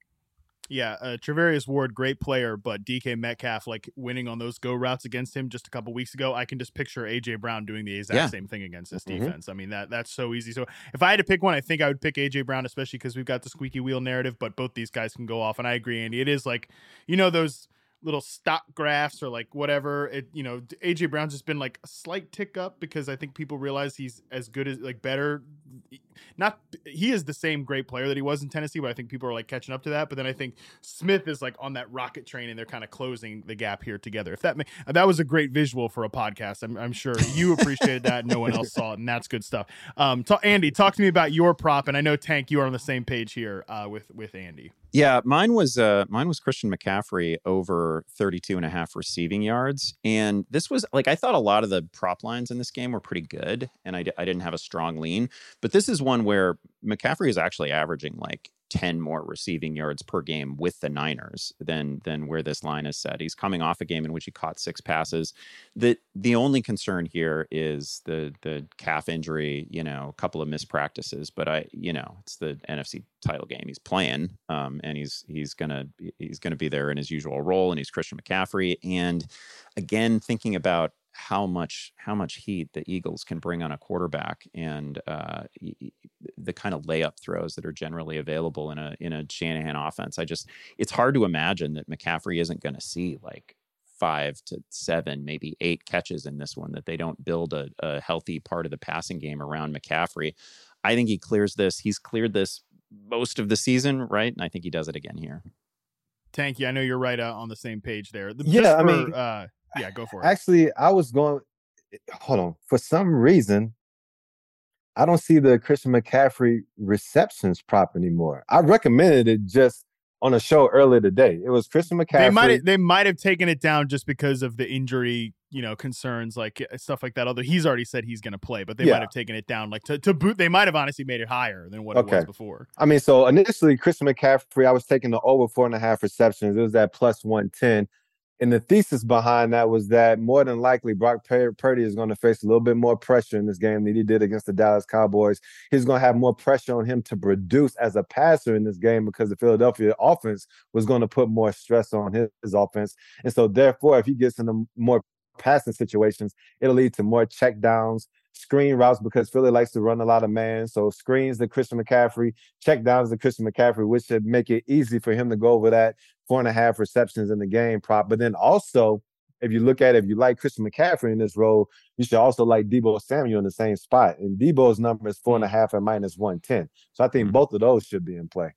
Yeah, uh, Travarius Ward, great player, but D K Metcalf, like winning on those go routes against him just a couple weeks ago, I can just picture A J Brown doing the exact yeah. same thing against this mm-hmm. defense. I mean, that that's so easy. So if I had to pick one, I think I would pick A J Brown, especially because we've got the squeaky wheel narrative, but both these guys can go off. And I agree, Andy. It is like, you know, those little stock graphs or like whatever it, you know, A J Brown's just been like a slight tick up because I think people realize he's as good as like better. Not he is the same great player that he was in Tennessee, but I think people are like catching up to that. But then I think Smith is like on that rocket train and they're kind of closing the gap here together. If that may, that was a great visual for a podcast. I'm, I'm sure you appreciated that. No one else saw it, and that's good stuff. Um, ta- Andy, talk to me about your prop. And I know Tank, you are on the same page here uh, with with Andy. Yeah, mine was uh, mine was Christian McCaffrey over thirty-two and a half receiving yards. And this was like, I thought a lot of the prop lines in this game were pretty good. And I, d- I didn't have a strong lean. But this is one where McCaffrey is actually averaging like ten more receiving yards per game with the Niners than than where this line is set. He's coming off a game in which he caught six passes. The the only concern here is the the calf injury, you know, a couple of missed practices, but I, you know, it's the N F C title game. He's playing um, and he's he's gonna he's gonna be there in his usual role, and he's Christian McCaffrey. And again, thinking about how much how much heat the Eagles can bring on a quarterback, and uh, the kind of layup throws that are generally available in a in a Shanahan offense. I just it's hard to imagine that McCaffrey isn't going to see like five to seven, maybe eight catches in this one, that they don't build a, a healthy part of the passing game around McCaffrey. I think he clears this. He's cleared this most of the season, right? And I think he does it again here. Tanky, I know you're right uh, on the same page there. The, yeah, for, I mean, uh, yeah, go for it. Actually, I was going, hold on. For some reason, I don't see the Christian McCaffrey receptions prop anymore. I recommended it just on a show earlier today. It was Christian McCaffrey. They might they might have taken it down just because of the injury, you know, concerns, like stuff like that. Although he's already said he's going to play, but they yeah. might have taken it down, like to, to boot. They might have honestly made it higher than what okay. it was before. I mean, so initially Christian McCaffrey, I was taking the over four and a half receptions. It was at plus one ten. And the thesis behind that was that more than likely Brock Purdy is going to face a little bit more pressure in this game than he did against the Dallas Cowboys. He's going to have more pressure on him to produce as a passer in this game because the Philadelphia offense was going to put more stress on his, his offense. And so therefore, if he gets into more passing situations, it'll lead to more check downs, screen routes, because Philly likes to run a lot of man. So screens to Christian McCaffrey, check downs to Christian McCaffrey, which should make it easy for him to go over that four and a half receptions in the game prop. But then also, if you look at it, if you like Christian McCaffrey in this role, you should also like Deebo Samuel in the same spot. And Deebo's number is four and a half at minus one ten. So I think mm-hmm. both of those should be in play.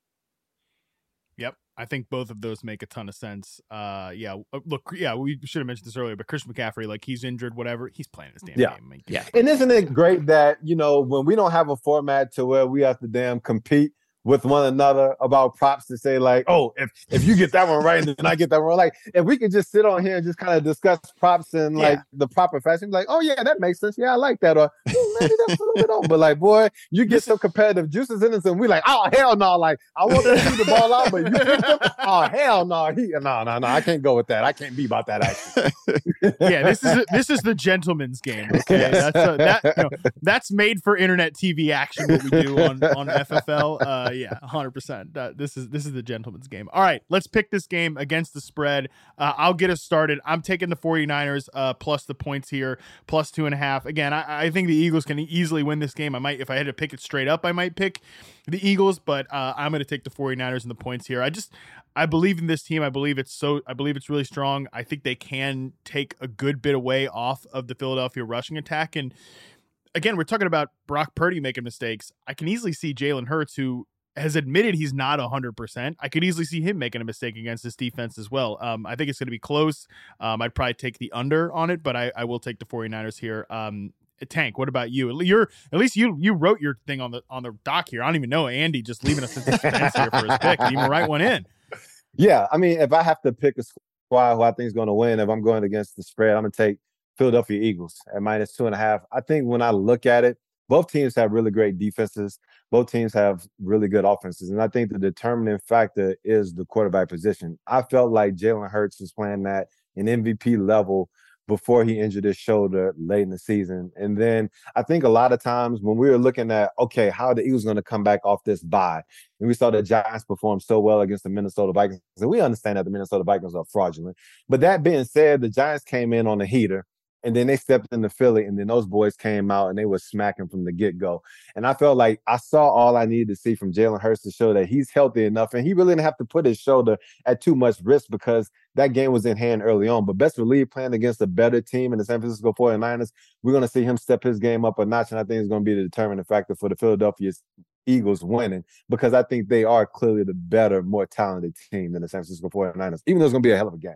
Yep. I think both of those make a ton of sense. Uh, yeah, look, yeah, we should have mentioned this earlier, but Christian McCaffrey, like he's injured, whatever, he's playing this damn yeah. game. Like, yeah. And isn't it great that, you know, when we don't have a format to where we have to damn compete with one another about props to say like, oh, if if you get that one right, then I get that one. Like, if we could just sit on here and just kind of discuss props in like yeah. the proper fashion, like, oh yeah, that makes sense. Yeah, I like that. Or maybe that's a little bit on. But like, boy, you get some competitive juices in us, and we like, oh hell no, like I want to see the ball out, but you get them. Oh hell no, he no no no, I can't go with that. I can't be about that action. yeah, this is a, this is the gentleman's game. Okay, yes. that's a, that you know, that's made for internet T V action. What we do on on F F L. Uh, yeah, one hundred percent. Uh, this is this is the gentleman's game. All right, let's pick this game against the spread. Uh, I'll get us started. I'm taking the 49ers uh, plus the points here, plus two and a half. Again, I, I think the Eagles can easily win this game. I might, if I had to pick it straight up, I might pick the Eagles, but uh, I'm going to take the 49ers and the points here. I just, I believe in this team. I believe it's so, I believe it's really strong. I think they can take a good bit away off of the Philadelphia rushing attack. And again, we're talking about Brock Purdy making mistakes. I can easily see Jalen Hurts, who has admitted he's not one hundred percent. I could easily see him making a mistake against this defense as well. Um, I think it's going to be close. Um, I'd probably take the under on it, but I, I will take the 49ers here. Um, Tank, what about you? You're at least you you wrote your thing on the on the doc here. I don't even know. Andy just leaving us in suspense here for his pick. Didn't even write one in. Yeah, I mean, if I have to pick a squad who I think is going to win, if I'm going against the spread, I'm going to take Philadelphia Eagles at minus two and a half. I think when I look at it, both teams have really great defenses. Both teams have really good offenses. And I think the determining factor is the quarterback position. I felt like Jalen Hurts was playing at an M V P level before he injured his shoulder late in the season. And then I think a lot of times when we were looking at, okay, how are the Eagles going to come back off this bye? And we saw the Giants perform so well against the Minnesota Vikings. And we understand that the Minnesota Vikings are fraudulent. But that being said, the Giants came in on a heater. And then they stepped into Philly, and then those boys came out, and they were smacking from the get-go. And I felt like I saw all I needed to see from Jalen Hurts to show that he's healthy enough, and he really didn't have to put his shoulder at too much risk because that game was in hand early on. But best believe playing against a better team in the San Francisco 49ers, we're going to see him step his game up a notch, and I think it's going to be the determining factor for the Philadelphia Eagles winning because I think they are clearly the better, more talented team than the San Francisco 49ers, even though it's going to be a hell of a game.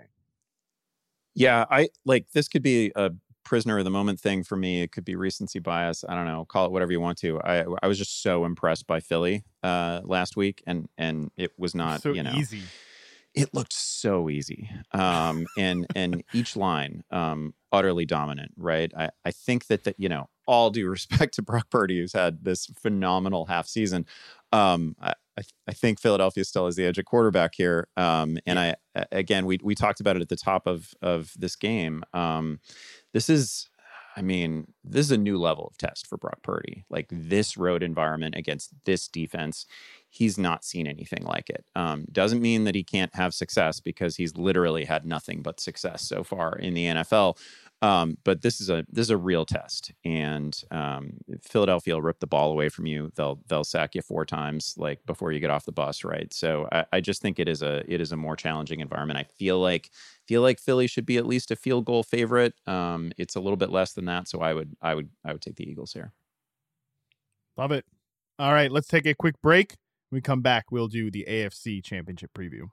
Yeah, I like this could be a prisoner of the moment thing for me. It could be recency bias. I don't know. Call it whatever you want to. I I was just so impressed by Philly uh, last week, and and it was not so you know easy. It looked so easy, um, and and each line um, utterly dominant. Right. I I think that that you know all due respect to Brock Purdy, who's had this phenomenal half season. Um, I, I think Philadelphia still has the edge at quarterback here. Um, and yeah. I, again, we, we talked about it at the top of, of this game. Um, this is, I mean, this is a new level of test for Brock Purdy. Like this road environment against this defense, he's not seen anything like it. Um, doesn't mean that he can't have success because he's literally had nothing but success so far in the N F L. Um, but this is a this is a real test, and um, Philadelphia will rip the ball away from you. They'll they'll sack you four times like before you get off the bus, right? So I, I just think it is a it is a more challenging environment. I feel like feel like Philly should be at least a field goal favorite. Um, it's a little bit less than that, so I would I would I would take the Eagles here. Love it. All right, let's take a quick break. When we come back, we'll do the A F C Championship preview.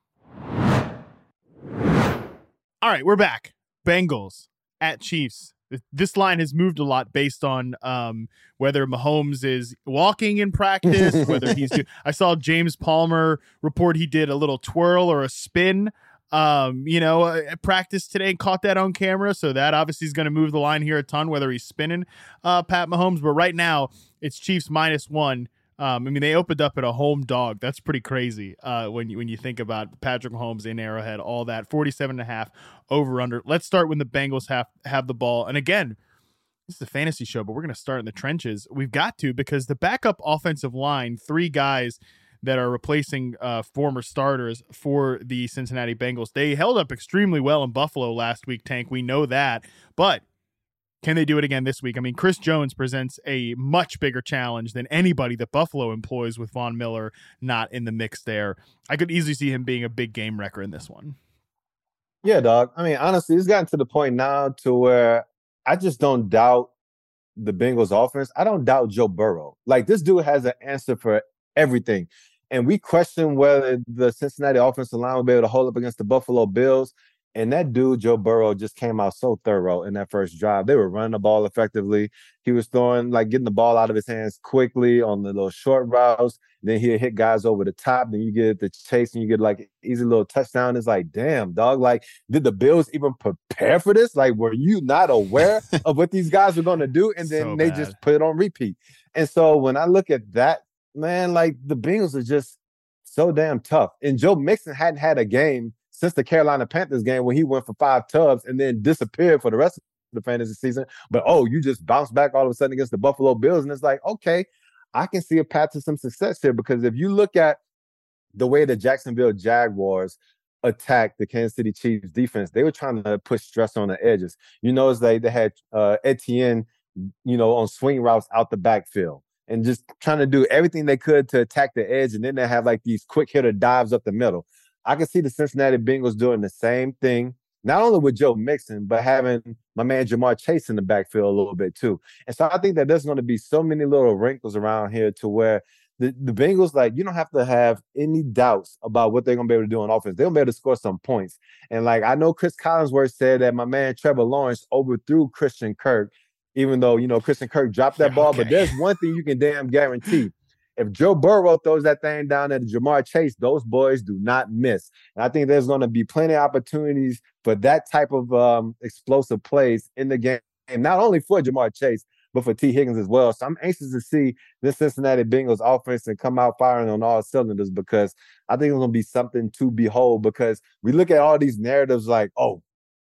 All right, we're back. Bengals at Chiefs. This line has moved a lot based on um, whether Mahomes is walking in practice, whether he's do- I saw James Palmer report he did a little twirl or a spin, um, you know, at practice today and caught that on camera. So that obviously is going to move the line here a ton, whether he's spinning uh, Pat Mahomes. But right now, it's Chiefs minus one. Um, I mean, they opened up at a home dog. That's pretty crazy uh, when you when you think about Patrick Mahomes in Arrowhead, all that. forty-seven and a half over under. Let's start when the Bengals have, have the ball. And again, this is a fantasy show, but we're going to start in the trenches. We've got to, because the backup offensive line, three guys that are replacing uh, former starters for the Cincinnati Bengals, they held up extremely well in Buffalo last week, Tank. We know that. But can they do it again this week? I mean, Chris Jones presents a much bigger challenge than anybody that Buffalo employs with Von Miller not in the mix there. I could easily see him being a big game wrecker in this one. Yeah, dog. I mean, honestly, it's gotten to the point now to where I just don't doubt the Bengals offense. I don't doubt Joe Burrow. Like, this dude has an answer for everything. And we question whether the Cincinnati offensive line will be able to hold up against the Buffalo Bills. And that dude, Joe Burrow, just came out so thorough in that first drive. They were running the ball effectively. He was throwing, like, getting the ball out of his hands quickly on the little short routes. Then he'd hit guys over the top. Then you get the chase and you get, like, an easy little touchdown. It's like, damn, dog. Like, did the Bills even prepare for this? Like, were you not aware of what these guys were going to do? And then So they bad. just put it on repeat. And so when I look at that, man, like, the Bengals are just so damn tough. And Joe Mixon hadn't had a game since the Carolina Panthers game when he went for five tubs and then disappeared for the rest of the fantasy season. But, oh, you just bounced back all of a sudden against the Buffalo Bills. And it's like, okay, I can see a path to some success here, because if you look at the way the Jacksonville Jaguars attacked the Kansas City Chiefs defense, they were trying to put stress on the edges. You know, it's like they had uh, Etienne, you know, on swing routes out the backfield and just trying to do everything they could to attack the edge. And then they have like these quick hitter dives up the middle. I can see the Cincinnati Bengals doing the same thing, not only with Joe Mixon, but having my man Jamar Chase in the backfield a little bit too. And so I think that there's going to be so many little wrinkles around here to where the, the Bengals, like, you don't have to have any doubts about what they're going to be able to do on offense. They're going to be able to score some points. And, like, I know Chris Collinsworth said that my man Trevor Lawrence overthrew Christian Kirk, even though, you know, Christian Kirk dropped that ball. Okay. But there's one thing you can damn guarantee. If Joe Burrow throws that thing down at Jamar Chase, those boys do not miss. And I think there's going to be plenty of opportunities for that type of um, explosive plays in the game, and not only for Jamar Chase, but for T. Higgins as well. So I'm anxious to see this Cincinnati Bengals offense and come out firing on all cylinders, because I think it's going to be something to behold, because we look at all these narratives like, oh,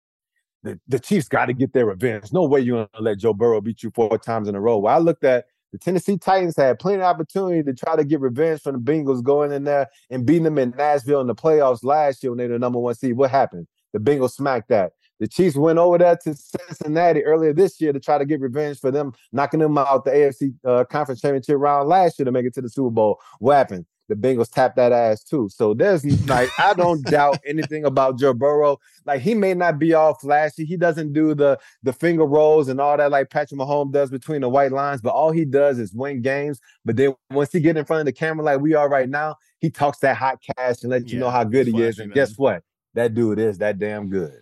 the, the Chiefs got to get their revenge. No way you're going to let Joe Burrow beat you four times in a row. Well, I looked at the Tennessee Titans had plenty of opportunity to try to get revenge from the Bengals going in there and beating them in Nashville in the playoffs last year when they were the number one seed. What happened? The Bengals smacked that. The Chiefs went over there to Cincinnati earlier this year to try to get revenge for them knocking them out the A F C uh, Conference Championship round last year to make it to the Super Bowl. What happened? The Bengals tapped that ass too. So there's like, I don't doubt anything about Joe Burrow. Like, he may not be all flashy. He doesn't do the the finger rolls and all that like Patrick Mahomes does between the white lines, but all he does is win games. But then once he get in front of the camera like we are right now, he talks that hot cash and lets Yeah, you know how good he is. flashy, And man. guess what? That dude is that damn good.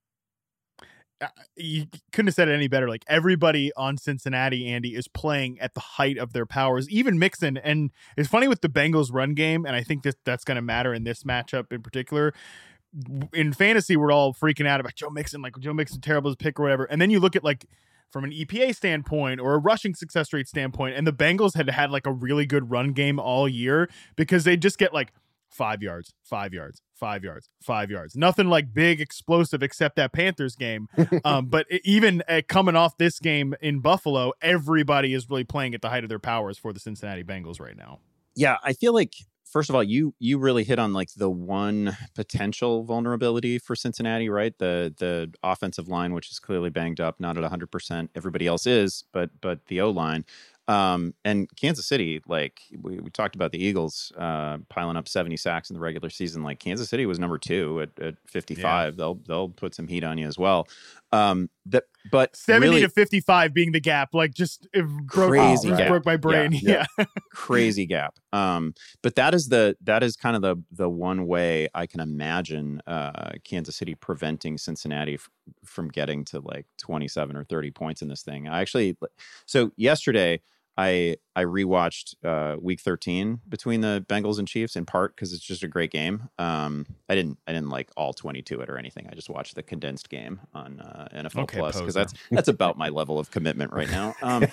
Uh, you couldn't have said it any better. Like, everybody on Cincinnati, Andy, is playing at the height of their powers, even Mixon. And it's funny with the Bengals run game, and I think that that's going to matter in this matchup in particular. In fantasy, we're all freaking out about Joe Mixon, like Joe Mixon, terrible as a pick or whatever. And then you look at, like, from an E P A standpoint or a rushing success rate standpoint, and the Bengals had had like a really good run game all year, because they just get like five yards, five yards, five yards, five yards. Nothing like big explosive except that Panthers game. um, but it, even uh, coming off this game in Buffalo, everybody is really playing at the height of their powers for the Cincinnati Bengals right now. Yeah, I feel like first of all, you you really hit on like the one potential vulnerability for Cincinnati, right? The the offensive line, which is clearly banged up, not at one hundred percent. Everybody else is, but but the O-line. Um, and Kansas City, like we, we talked about the Eagles uh, piling up seventy sacks in the regular season. Like Kansas City was number two at, at fifty-five. Yeah. They'll they'll put some heat on you as well. Um, that but seventy really, to fifty-five being the gap, like just it broke, crazy oh, gap. broke my brain. Yeah, yeah. Crazy gap. Um, but that is the that is kind of the the one way I can imagine uh, Kansas City preventing Cincinnati f- from getting to like twenty-seven or thirty points in this thing. I actually so yesterday. I I rewatched uh, Week thirteen between the Bengals and Chiefs in part because it's just a great game. Um, I didn't I didn't like all twenty-two it or anything. I just watched the condensed game on uh, N F L okay, Plus because that's that's about my level of commitment right now. Um,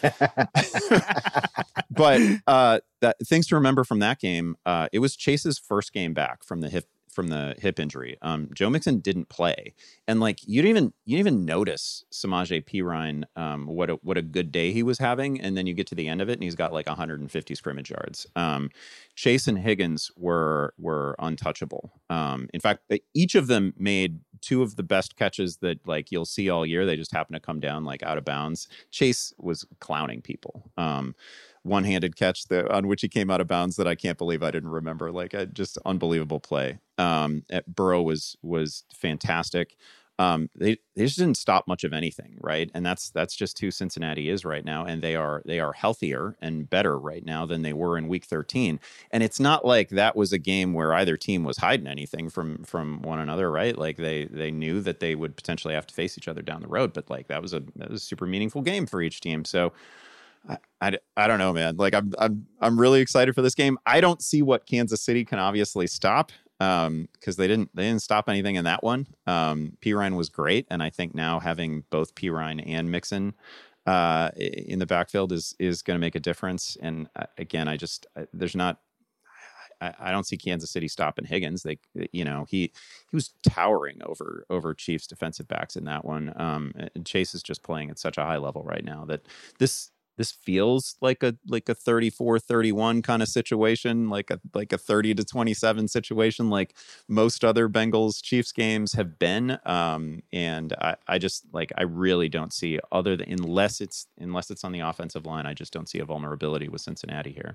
but uh, that, things to remember from that game. Uh, it was Chase's first game back from the hip from the hip injury. Um, Joe Mixon didn't play, and like you didn't even you didn't even notice Samaje Perine um, what a what a good day he was having, and then you get to the end of it, and he's got like one hundred fifty scrimmage yards. Um, Chase and Higgins were were untouchable. Um, in fact, each of them made two of the best catches that like you'll see all year. They just happen to come down like out of bounds. Chase was clowning people. Um, one-handed catch that, on which he came out of bounds that I can't believe I didn't remember. Like a just unbelievable play. Um, Burrow was was fantastic. Um, they they just didn't stop much of anything, right? And that's that's just who Cincinnati is right now, and they are they are healthier and better right now than they were in Week thirteen. And it's not like that was a game where either team was hiding anything from from one another, right? Like they they knew that they would potentially have to face each other down the road, but like that was a that was a super meaningful game for each team. So. I, I, I don't know, man. Like I'm I'm I'm really excited for this game. I don't see what Kansas City can obviously stop um, because they didn't they didn't stop anything in that one. Um, Perine was great, and I think now having both Perine and Mixon uh, in the backfield is is going to make a difference. And uh, again, I just I, there's not. I, I don't see Kansas City stopping Higgins. They, you know, he he was towering over over Chiefs defensive backs in that one. Um, and Chase is just playing at such a high level right now that this. This feels like a like a thirty-four thirty-one kind of situation, like a like a thirty to twenty-seven situation, like most other Bengals Chiefs games have been. Um, and I, I just like I really don't see other than unless it's unless it's on the offensive line, I just don't see a vulnerability with Cincinnati here.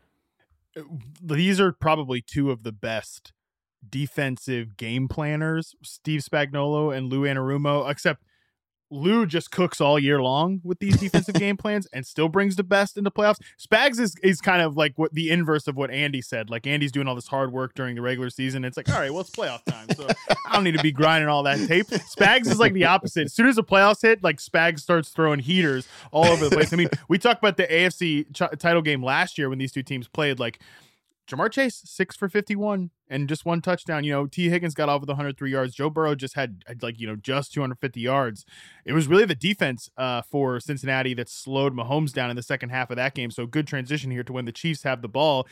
These are probably two of the best defensive game planners, Steve Spagnuolo and Lou Anarumo, except Lou just cooks all year long with these defensive game plans and still brings the best into playoffs. Spags is, is kind of like what the inverse of what Andy said. Like Andy's doing all this hard work during the regular season. It's like, all right, well, it's playoff time, so I don't need to be grinding all that tape. Spags is like the opposite. As soon as the playoffs hit, like Spags starts throwing heaters all over the place. I mean, we talked about the A F C ch- title game last year when these two teams played. Like Jamar Chase, six for fifty-one and just one touchdown. You know, T. Higgins got off with one hundred three yards. Joe Burrow just had like, you know, just two hundred fifty yards. It was really the defense uh, for Cincinnati that slowed Mahomes down in the second half of that game. So good transition here to when the Chiefs have the ball.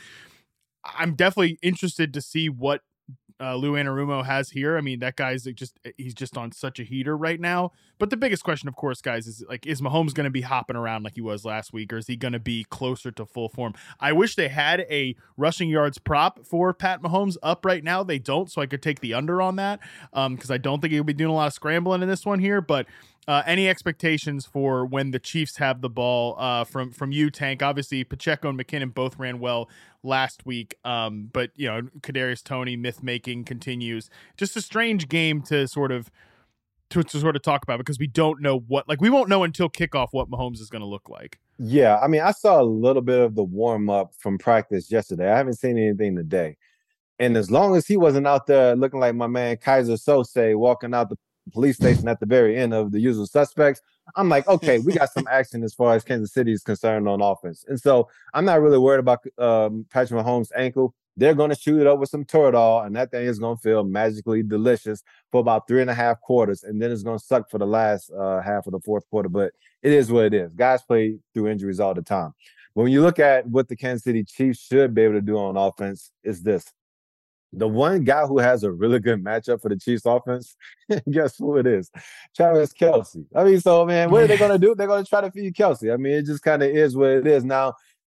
I'm definitely interested to see what uh, Lou Anarumo has here. I mean, that guy's just, he's just on such a heater right now. But the biggest question, of course, guys, is like, is Mahomes going to be hopping around like he was last week, or is he going to be closer to full form? I wish they had a rushing yards prop for Pat Mahomes up right now. They don't, so I could take the under on that um, because I don't think he'll be doing a lot of scrambling in this one here. But uh, any expectations for when the Chiefs have the ball uh, from from you, Tank? Obviously, Pacheco and McKinnon both ran well last week, um, but you know, Kadarius Toney myth making continues. Just a strange game to sort of to, to sort of talk about because we don't know what, like we won't know until kickoff what Mahomes is going to look like. Yeah, I mean, I saw a little bit of the warm up from practice yesterday. I haven't seen anything today, and as long as he wasn't out there looking like my man Kaiser Sose walking out the police station at the very end of The Usual Suspects, I'm like, okay, we got some action as far as Kansas City is concerned on offense. And so I'm not really worried about um, Patrick Mahomes' ankle. They're going to shoot it up with some Toradol, and that thing is going to feel magically delicious for about three and a half quarters, and then it's going to suck for the last uh, half of the fourth quarter. But it is what it is. Guys play through injuries all the time. But when you look at what the Kansas City Chiefs should be able to do on offense, is this. The one guy who has a really good matchup for the Chiefs offense, guess who it is? Travis Kelce. I mean, so, man, what are they going to do? They're going to try to feed Kelce. I mean, it just kind of is what it is. Now,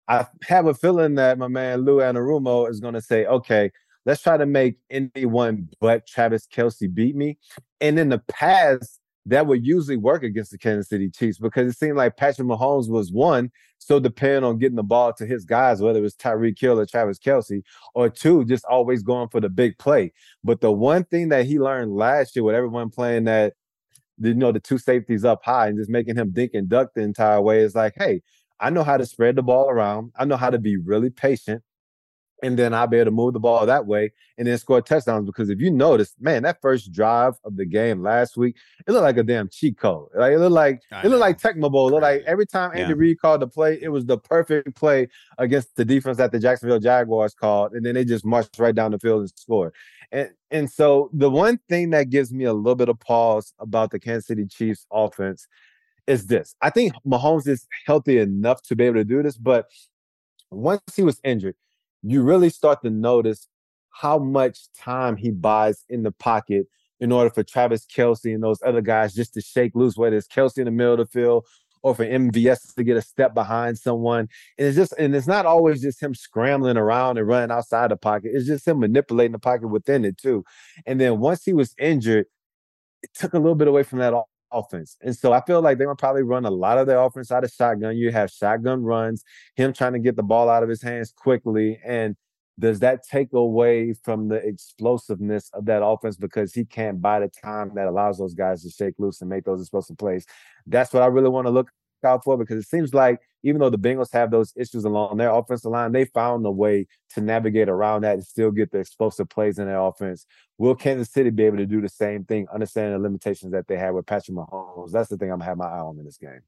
I have a feeling that my man Lou Anarumo is going to say, okay, let's try to make anyone but Travis Kelce beat me. And in the past, that would usually work against the Kansas City Chiefs because it seemed like Patrick Mahomes was one, so depending on getting the ball to his guys, whether it was Tyreek Hill or Travis Kelce, or two, just always going for the big play. But the one thing that he learned last year with everyone playing that, you know, the two safeties up high and just making him dink and duck the entire way is like, hey, I know how to spread the ball around. I know how to be really patient. And then I'll be able to move the ball that way and then score touchdowns. Because if you notice, man, that first drive of the game last week, it looked like a damn cheat code. Like it looked like I it looked know. like Tecmo Bowl. It looked like every time Andy yeah. Reid called the play, it was the perfect play against the defense that the Jacksonville Jaguars called, and then they just marched right down the field and scored. And and so the one thing that gives me a little bit of pause about the Kansas City Chiefs offense is this. I think Mahomes is healthy enough to be able to do this, but once he was injured, you really start to notice how much time he buys in the pocket in order for Travis Kelce and those other guys just to shake loose, whether it's Kelce in the middle of the field or for M V S to get a step behind someone. And it's just, and it's not always just him scrambling around and running outside the pocket. It's just him manipulating the pocket within it too. And then once he was injured, it took a little bit away from that offense. And so I feel like they would probably run a lot of their offense out of shotgun. You have shotgun runs, him trying to get the ball out of his hands quickly. And does that take away from the explosiveness of that offense because he can't buy the time that allows those guys to shake loose and make those explosive plays? That's what I really want to look out for, because it seems like even though the Bengals have those issues along their offensive line, they found a way to navigate around that and still get the explosive plays in their offense. Will Kansas City be able to do the same thing, understanding the limitations that they had with Patrick Mahomes? That's the thing I'm going to have my eye on in this game.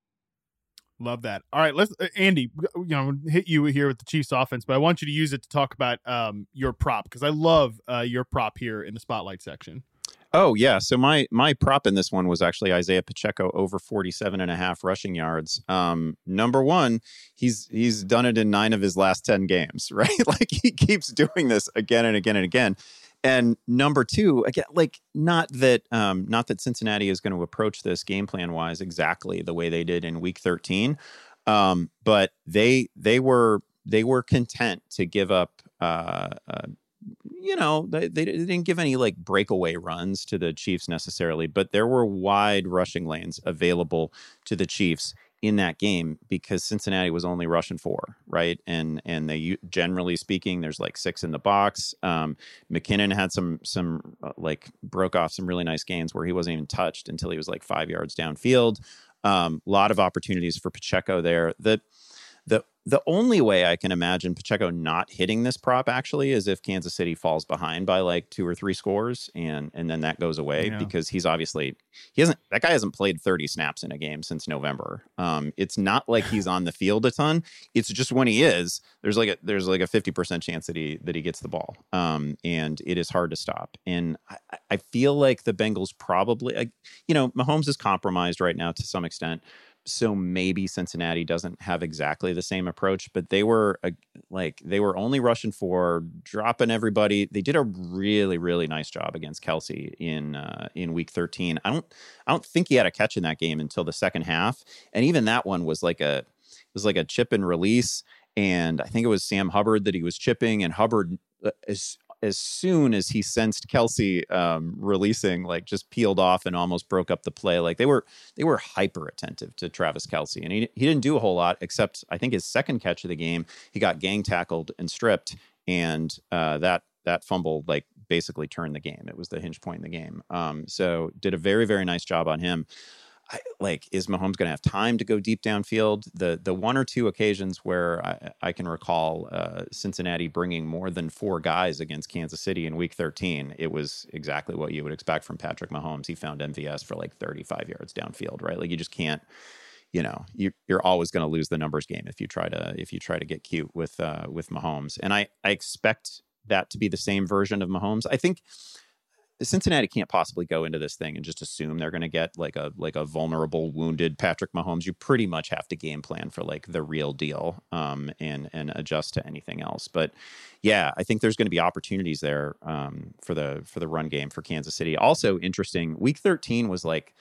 Love that. All right, let's uh, Andy, you know, hit you here with the Chiefs offense, but I want you to use it to talk about um, your prop, because I love uh, your prop here in the spotlight section. Oh, yeah. So my my prop in this one was actually Isaiah Pacheco over forty-seven and a half rushing yards. Um, number one, he's he's done it in nine of his last ten games, right? Like he keeps doing this again and again and again. And number two, again, like not that um, not that Cincinnati is going to approach this game plan wise exactly the way they did in Week thirteen, um, but they they were they were content to give up. Uh, uh, you know, they, they didn't give any like breakaway runs to the Chiefs necessarily, but there were wide rushing lanes available to the Chiefs in that game because Cincinnati was only rushing four, right? And and they generally speaking, there's like six in the box. Um, McKinnon had some some uh, like broke off some really nice gains where he wasn't even touched until he was like five yards downfield. A um, lot of opportunities for Pacheco there. The the the only way I can imagine Pacheco not hitting this prop actually is if Kansas City falls behind by like two or three scores and and then that goes away yeah. because he's obviously he hasn't that guy hasn't played thirty snaps in a game since November. Um, it's not like he's on the field a ton. It's just when he is, there's like a there's like a fifty percent chance that he that he gets the ball. Um, and it is hard to stop. And I, I feel like the Bengals probably, uh, you know, Mahomes is compromised right now to some extent. So maybe Cincinnati doesn't have exactly the same approach, but they were uh, like they were only rushing for dropping everybody. They did a really, really nice job against Kelce in uh, in Week thirteen. I don't I don't think he had a catch in that game until the second half, and even that one was like a was like a chip and release. And I think it was Sam Hubbard that he was chipping, and Hubbard uh, is. As soon as he sensed Kelce um, releasing, like just peeled off and almost broke up the play. Like they were, they were hyper attentive to Travis Kelce, and he he didn't do a whole lot except I think his second catch of the game, he got gang tackled and stripped, and uh, that that fumble like basically turned the game. It was the hinge point in the game. Um, so did a very very nice job on him. I, like, is Mahomes going to have time to go deep downfield? The the one or two occasions where I, I can recall uh, Cincinnati bringing more than four guys against Kansas City in Week thirteen, it was exactly what you would expect from Patrick Mahomes. He found M V S for like thirty-five yards downfield, right? Like you just can't, you know, you, you're always going to lose the numbers game if you try to if you try to get cute with uh, with Mahomes. And I I expect that to be the same version of Mahomes. I think Cincinnati can't possibly go into this thing and just assume they're going to get like a like a vulnerable, wounded Patrick Mahomes. You pretty much have to game plan for like the real deal um, and and adjust to anything else. But yeah, I think there's going to be opportunities there um, for the for the run game for Kansas City. Also interesting, Week thirteen was like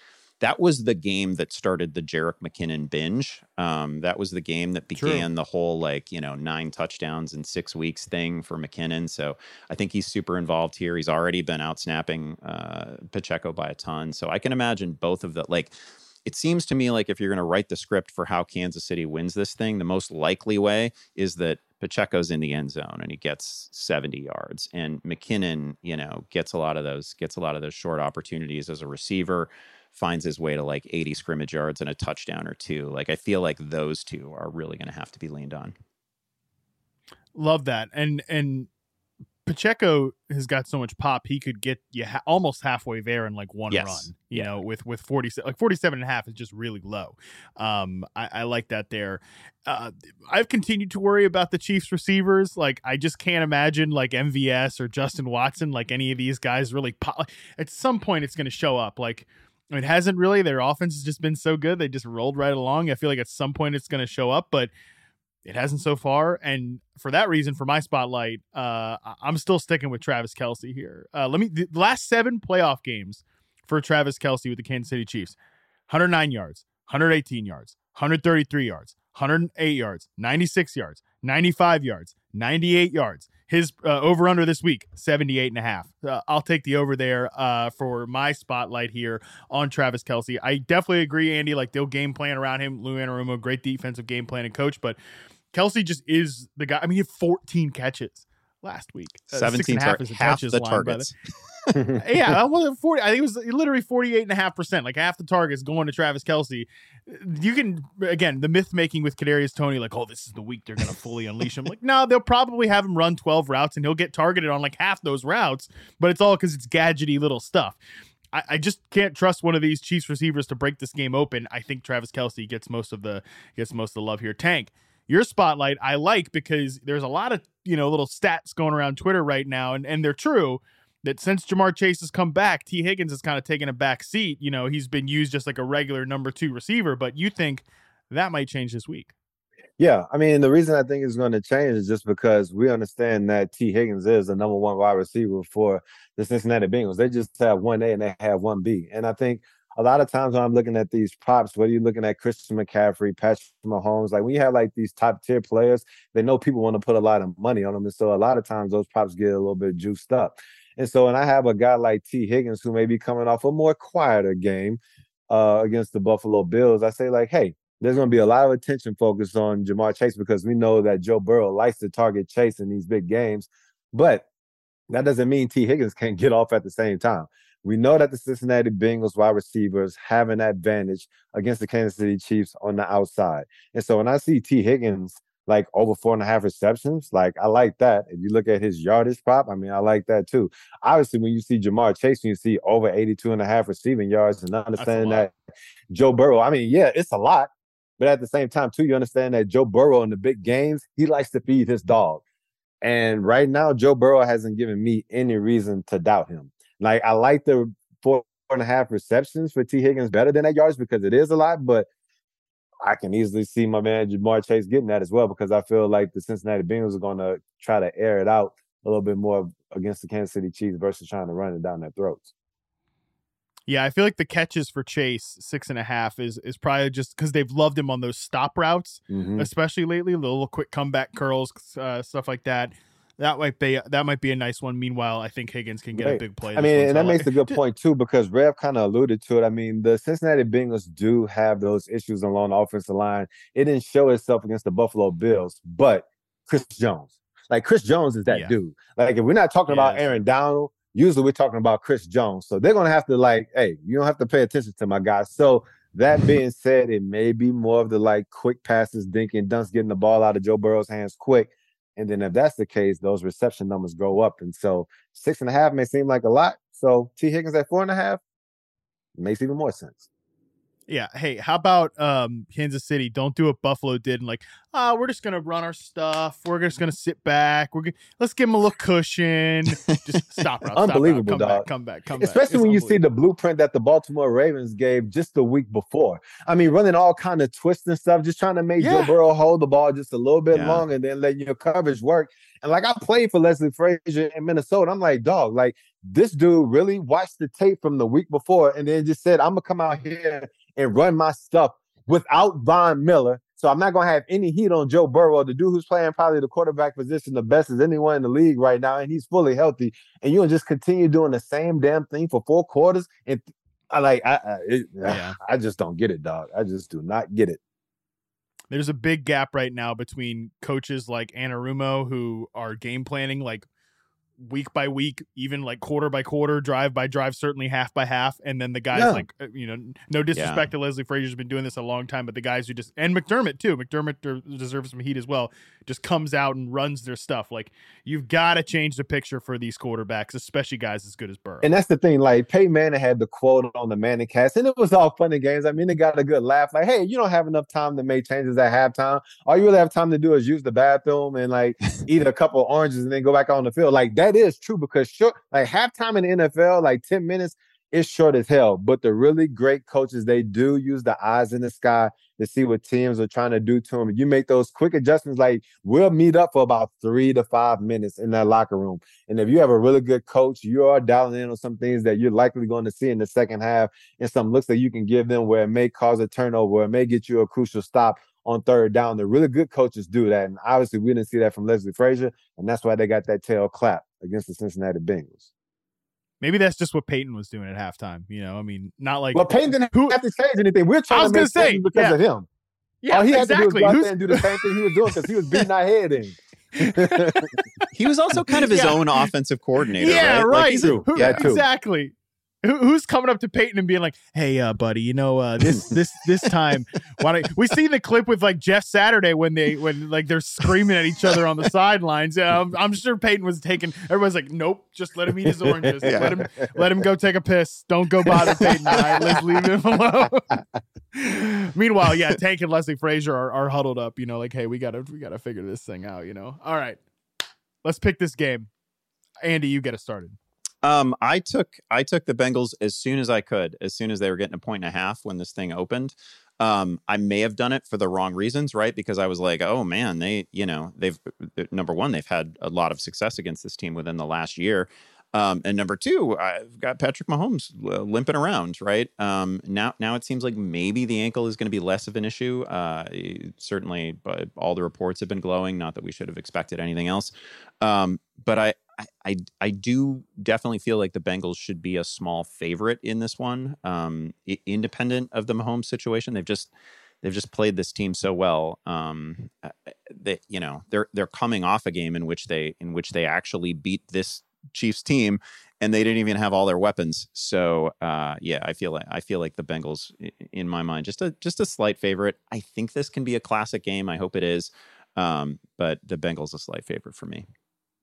that was the game that started the Jerick McKinnon binge. Um, that was the game that began True. the whole, like, you know, nine touchdowns in six weeks thing for McKinnon. So I think he's super involved here. He's already been out snapping uh, Pacheco by a ton. So I can imagine both of the, like, it seems to me like if you're going to write the script for how Kansas City wins this thing, the most likely way is that Pacheco's in the end zone and he gets seventy yards, and McKinnon, you know, gets a lot of those, gets a lot of those short opportunities as a receiver, finds his way to like eighty scrimmage yards and a touchdown or two. Like, I feel like those two are really going to have to be leaned on. Love that. And, and Pacheco has got so much pop. He could get you ha- almost halfway there in like one yes. run, you yeah. know, with, with forty, like forty-seven and a half is just really low. Um, I, I like that there. Uh, I've continued to worry about the Chiefs receivers. Like, I just can't imagine like M V S or Justin Watson, like any of these guys really pop. At some point it's going to show up. Like, it hasn't really. Their offense has just been so good. They just rolled right along. I feel like at some point it's going to show up, but it hasn't so far. And for that reason, for my spotlight, uh, I'm still sticking with Travis Kelce here. Uh, let me, the last seven playoff games for Travis Kelce with the Kansas City Chiefs: one hundred nine yards, one hundred eighteen yards, one hundred thirty-three yards, one hundred eight yards, ninety-six yards, ninety-five yards, ninety-eight yards. His uh, over under this week, seventy-eight and a half. Uh, I'll take the over there uh, for my spotlight here on Travis Kelce. I definitely agree, Andy. Like, they'll game plan around him. Lou Anarumo, great defensive game plan and coach, but Kelce just is the guy. I mean, he had fourteen catches last week. Uh, seventeen tar- half, half the targets. The, yeah, well, forty. I think it was literally forty-eight and a half percent. Like, half the targets going to Travis Kelce. You can, again, the myth making with Kadarius Toney, like, oh, this is the week they're going to fully unleash him. Like, no, they'll probably have him run twelve routes and he'll get targeted on like half those routes, but it's all because it's gadgety little stuff. I, I just can't trust one of these Chiefs receivers to break this game open. I think Travis Kelce gets most of the gets most of the love here. Tank, your spotlight I like because there's a lot of, you know, little stats going around Twitter right now, and, and they're true, that since Jamar Chase has come back, T. Higgins has kind of taken a back seat. You know, he's been used just like a regular number two receiver, but you think that might change this week? Yeah, I mean, the reason I think it's going to change is just because we understand that T. Higgins is the number one wide receiver for the Cincinnati Bengals. They just have one A and they have one B. And I think a lot of times when I'm looking at these props, whether you're looking at Christian McCaffrey, Patrick Mahomes, like when you have like these top tier players, they know people want to put a lot of money on them. And so a lot of times those props get a little bit juiced up. And so when I have a guy like T. Higgins who may be coming off a more quieter game uh, against the Buffalo Bills, I say like, hey, there's going to be a lot of attention focused on Jamar Chase because we know that Joe Burrow likes to target Chase in these big games. But that doesn't mean T. Higgins can't get off at the same time. We know that the Cincinnati Bengals wide receivers have an advantage against the Kansas City Chiefs on the outside. And so when I see T. Higgins like over four and a half receptions, like I like that. If you look at his yardage prop, I mean, I like that too. Obviously, when you see Jamar Chase, you see over eighty-two and a half receiving yards, and understanding that Joe Burrow, I mean, yeah, it's a lot. But at the same time, too, you understand that Joe Burrow in the big games, he likes to feed his dog. And right now, Joe Burrow hasn't given me any reason to doubt him. Like, I like the four and a half receptions for T. Higgins better than that yards because it is a lot, but I can easily see my man Jamar Chase getting that as well because I feel like the Cincinnati Bengals are going to try to air it out a little bit more against the Kansas City Chiefs versus trying to run it down their throats. Yeah, I feel like the catches for Chase, six and a half, is is probably just because they've loved him on those stop routes, mm-hmm. especially lately, the little quick comeback curls, uh, stuff like that. That might be that might be a nice one. Meanwhile, I think Higgins can get right. a big play. I mean, and so that like, makes a good point too, because Rev kind of alluded to it. I mean, the Cincinnati Bengals do have those issues along the offensive line. It didn't show itself against the Buffalo Bills, but Chris Jones, like Chris Jones is that yeah. dude. Like if we're not talking yeah, about Aaron Donald, usually we're talking about Chris Jones. So they're going to have to like, hey, you don't have to pay attention to my guy. So that being said, it may be more of the like quick passes, dink and dunks, getting the ball out of Joe Burrow's hands quick. And then if that's the case, those reception numbers go up. And so six and a half may seem like a lot. So T. Higgins at four and a half makes even more sense. Yeah. Hey, how about um, Kansas City? Don't do what Buffalo did and like, ah, oh, we're just gonna run our stuff. We're just gonna sit back. We're gonna let's give them a little cushion. Just stop, Rob. Unbelievable, stop, Rob. Come dog. Back, come back, come back. Especially it's when you see the blueprint that the Baltimore Ravens gave just the week before. I mean, running all kind of twists and stuff, just trying to make yeah. Joe Burrow hold the ball just a little bit yeah. longer and then letting your coverage work. And like I played for Leslie Frazier in Minnesota. I'm like, dog, like this dude really watched the tape from the week before and then just said, I'm gonna come out here and run my stuff without Von Miller. So I'm not going to have any heat on Joe Burrow, the dude who's playing probably the quarterback position the best as anyone in the league right now, and he's fully healthy. And you'll just continue doing the same damn thing for four quarters. And I like, I, I, it, yeah. I just don't get it, dog. I just do not get it. There's a big gap right now between coaches like Anarumo who are game planning like week by week, even like quarter by quarter, drive by drive, certainly half by half. And then the guys yeah. like, you know, no disrespect yeah. to Leslie Frazier's been doing this a long time, but the guys who just, and McDermott too, McDermott deserves some heat as well, just comes out and runs their stuff. Like you've got to change the picture for these quarterbacks, especially guys as good as Burrow. And that's the thing, like Peyton Manning had the quote on the Manning cast and it was all fun and games. I mean, they got a good laugh. Like, hey, you don't have enough time to make changes at halftime. All you really have time to do is use the bathroom and like eat a couple of oranges and then go back on the field. Like that is true because short, like halftime in the N F L, like ten minutes is short as hell. But the really great coaches, they do use the eyes in the sky to see what teams are trying to do to them. You make those quick adjustments, like we'll meet up for about three to five minutes in that locker room. And if you have a really good coach, you are dialing in on some things that you're likely going to see in the second half and some looks that you can give them where it may cause a turnover, where it may get you a crucial stop on third down. The really good coaches do that. And obviously we didn't see that from Leslie Frazier. And that's why they got that tail clap against the Cincinnati Bengals. Maybe that's just what Peyton was doing at halftime. You know, I mean, not like well, Peyton didn't who, have to change anything. We're trying to make say, because yeah. of him. Yeah, all he exactly. had to do was go out there and do the same thing he was doing because he was beating our head in. He was also kind of his yeah. own offensive coordinator. Yeah, right. right. Like he's a, Who, yeah, too. Exactly. Who, who's coming up to Peyton and being like, "Hey, uh, buddy, you know, uh, this this this time, why don't we see the clip with like Jeff Saturday when they when like they're screaming at each other on the sidelines? Yeah, I'm, I'm sure Peyton was taking. Everyone's like, "Nope, just let him eat his oranges. Yeah. Let him let him go take a piss. Don't go bother Peyton. All right, let's leave him alone." Meanwhile, yeah, Tank and Leslie Frazier are, are huddled up. You know, like, hey, we gotta we gotta figure this thing out. You know, all right, let's pick this game. Andy, you get it started. Um, I took I took the Bengals as soon as I could, as soon as they were getting a point and a half when this thing opened. Um, I may have done it for the wrong reasons, right? Because I was like, oh man, they, you know, they've number one, they've had a lot of success against this team within the last year. Um, and number two, I've got Patrick Mahomes limping around, right? Um, now, now it seems like maybe the ankle is going to be less of an issue. Uh, certainly, but all the reports have been glowing. Not that we should have expected anything else. Um, but I, I, I do definitely feel like the Bengals should be a small favorite in this one, um, I- independent of the Mahomes situation. They've just they've just played this team so well. Um, they, you know, they're they're coming off a game in which they in which they actually beat this Chiefs team, and they didn't even have all their weapons. So uh, yeah, I feel like I feel like the Bengals, in my mind, just a just a slight favorite. I think this can be a classic game. I hope it is, um, but the Bengals a slight favorite for me.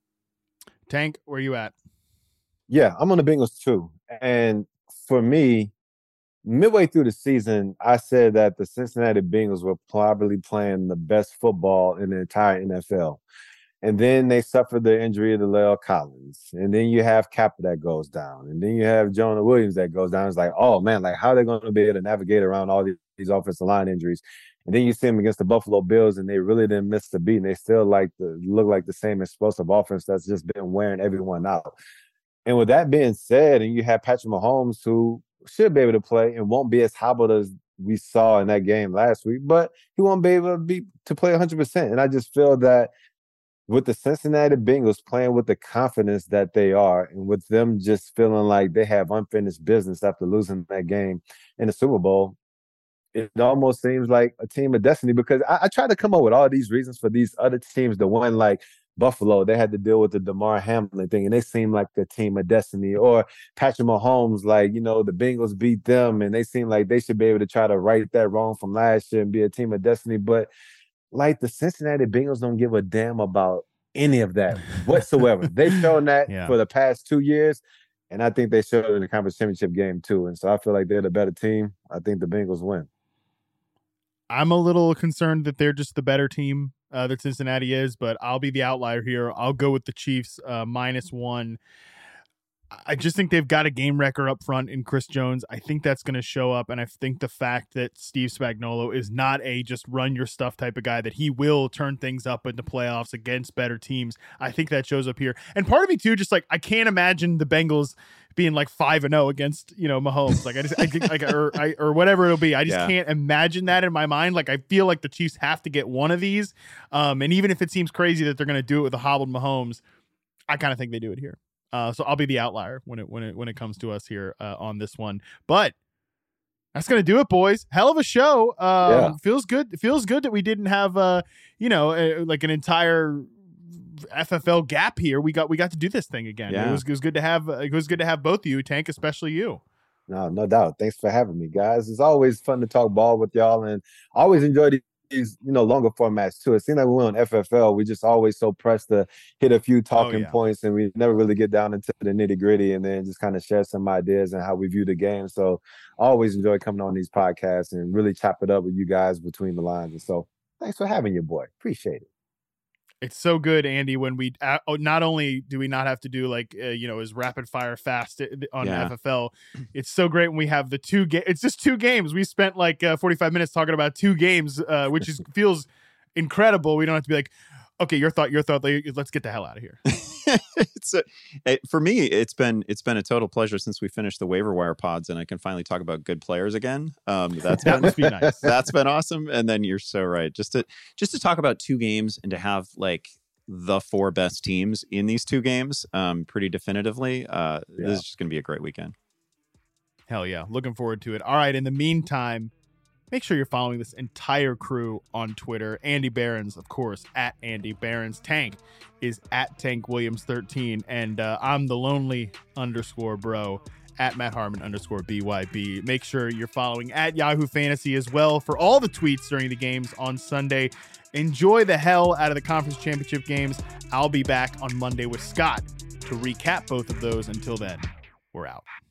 Tank, where are you at? Yeah, I'm on the Bengals too. And for me, midway through the season, I said that the Cincinnati Bengals were probably playing the best football in the entire N F L. And then they suffered the injury to La'el Collins. And then you have Kappa that goes down. And then you have Jonah Williams that goes down. It's like, oh, man, like how are they going to be able to navigate around all these, these offensive line injuries? And then you see them against the Buffalo Bills, and they really didn't miss the beat. And they still like the, look like the same explosive offense that's just been wearing everyone out. And with that being said, and you have Patrick Mahomes, who should be able to play and won't be as hobbled as we saw in that game last week, but he won't be able to be to play one hundred percent. And I just feel that with the Cincinnati Bengals playing with the confidence that they are, and with them just feeling like they have unfinished business after losing that game in the Super Bowl, it almost seems like a team of destiny, because I, I try to come up with all these reasons for these other teams. The one like Buffalo, they had to deal with the DeMar Hamlin thing, and they seem like a team of destiny. Or Patrick Mahomes, like, you know, the Bengals beat them, and they seem like they should be able to try to right that wrong from last year and be a team of destiny. But like the Cincinnati Bengals don't give a damn about any of that whatsoever. They've shown that yeah. for the past two years. And I think they showed it in the conference championship game too. And so I feel like they're the better team. I think the Bengals win. I'm a little concerned that they're just the better team uh, that Cincinnati is, but I'll be the outlier here. I'll go with the Chiefs uh, minus one. I just think they've got a game wrecker up front in Chris Jones. I think that's going to show up, and I think the fact that Steve Spagnuolo is not a just run your stuff type of guy, that he will turn things up in the playoffs against better teams, I think that shows up here. And part of me too, just like I can't imagine the Bengals being like five and zero against you know Mahomes, like I just I think like or I, or whatever it'll be. I just yeah. can't imagine that in my mind. Like I feel like the Chiefs have to get one of these, um, and even if it seems crazy that they're going to do it with a hobbled Mahomes, I kind of think they do it here. Uh, so I'll be the outlier when it when it when it comes to us here uh, on this one. But that's gonna do it, boys. Hell of a show. Um, yeah. Feels good. It feels good that we didn't have uh, you know uh, like an entire F F L gap here. We got we got to do this thing again. Yeah. It was it was good to have uh, it was good to have both of you, Tank, especially you. No, no doubt. Thanks for having me, guys. It's always fun to talk ball with y'all, and I always enjoy the. These, you know, longer formats too. It seems like we went on F F L. We just always so pressed to hit a few talking oh, yeah. points, and we never really get down into the nitty gritty, and then just kind of share some ideas and how we view the game. So I always enjoy coming on these podcasts and really chop it up with you guys between the lines. And so thanks for having your boy. Appreciate it. It's so good, Andy, when we uh, not only do we not have to do like, uh, you know, is rapid fire fast on yeah. F F L. It's so great when we have the two games. It's just two games. We spent like uh, forty-five minutes talking about two games, uh, which is feels incredible. We don't have to be like, okay, your thought, your thought, let's get the hell out of here. it's a, it, for me, it's been it's been a total pleasure since we finished the waiver wire pods, and I can finally talk about good players again. Um, that's that been, must be nice. That's been awesome. And then you're so right. Just to just to talk about two games and to have like the four best teams in these two games, um, pretty definitively. Uh, yeah. This is just going to be a great weekend. Hell yeah, looking forward to it. All right. In the meantime, make sure you're following this entire crew on Twitter. Andy Behrens, of course, at Andy Behrens. Tank is at Tank Williams thirteen. And uh, I'm the lonely underscore bro at Matt Harmon underscore B Y B. Make sure you're following at Yahoo Fantasy as well for all the tweets during the games on Sunday. Enjoy the hell out of the conference championship games. I'll be back on Monday with Scott to recap both of those. Until then, we're out.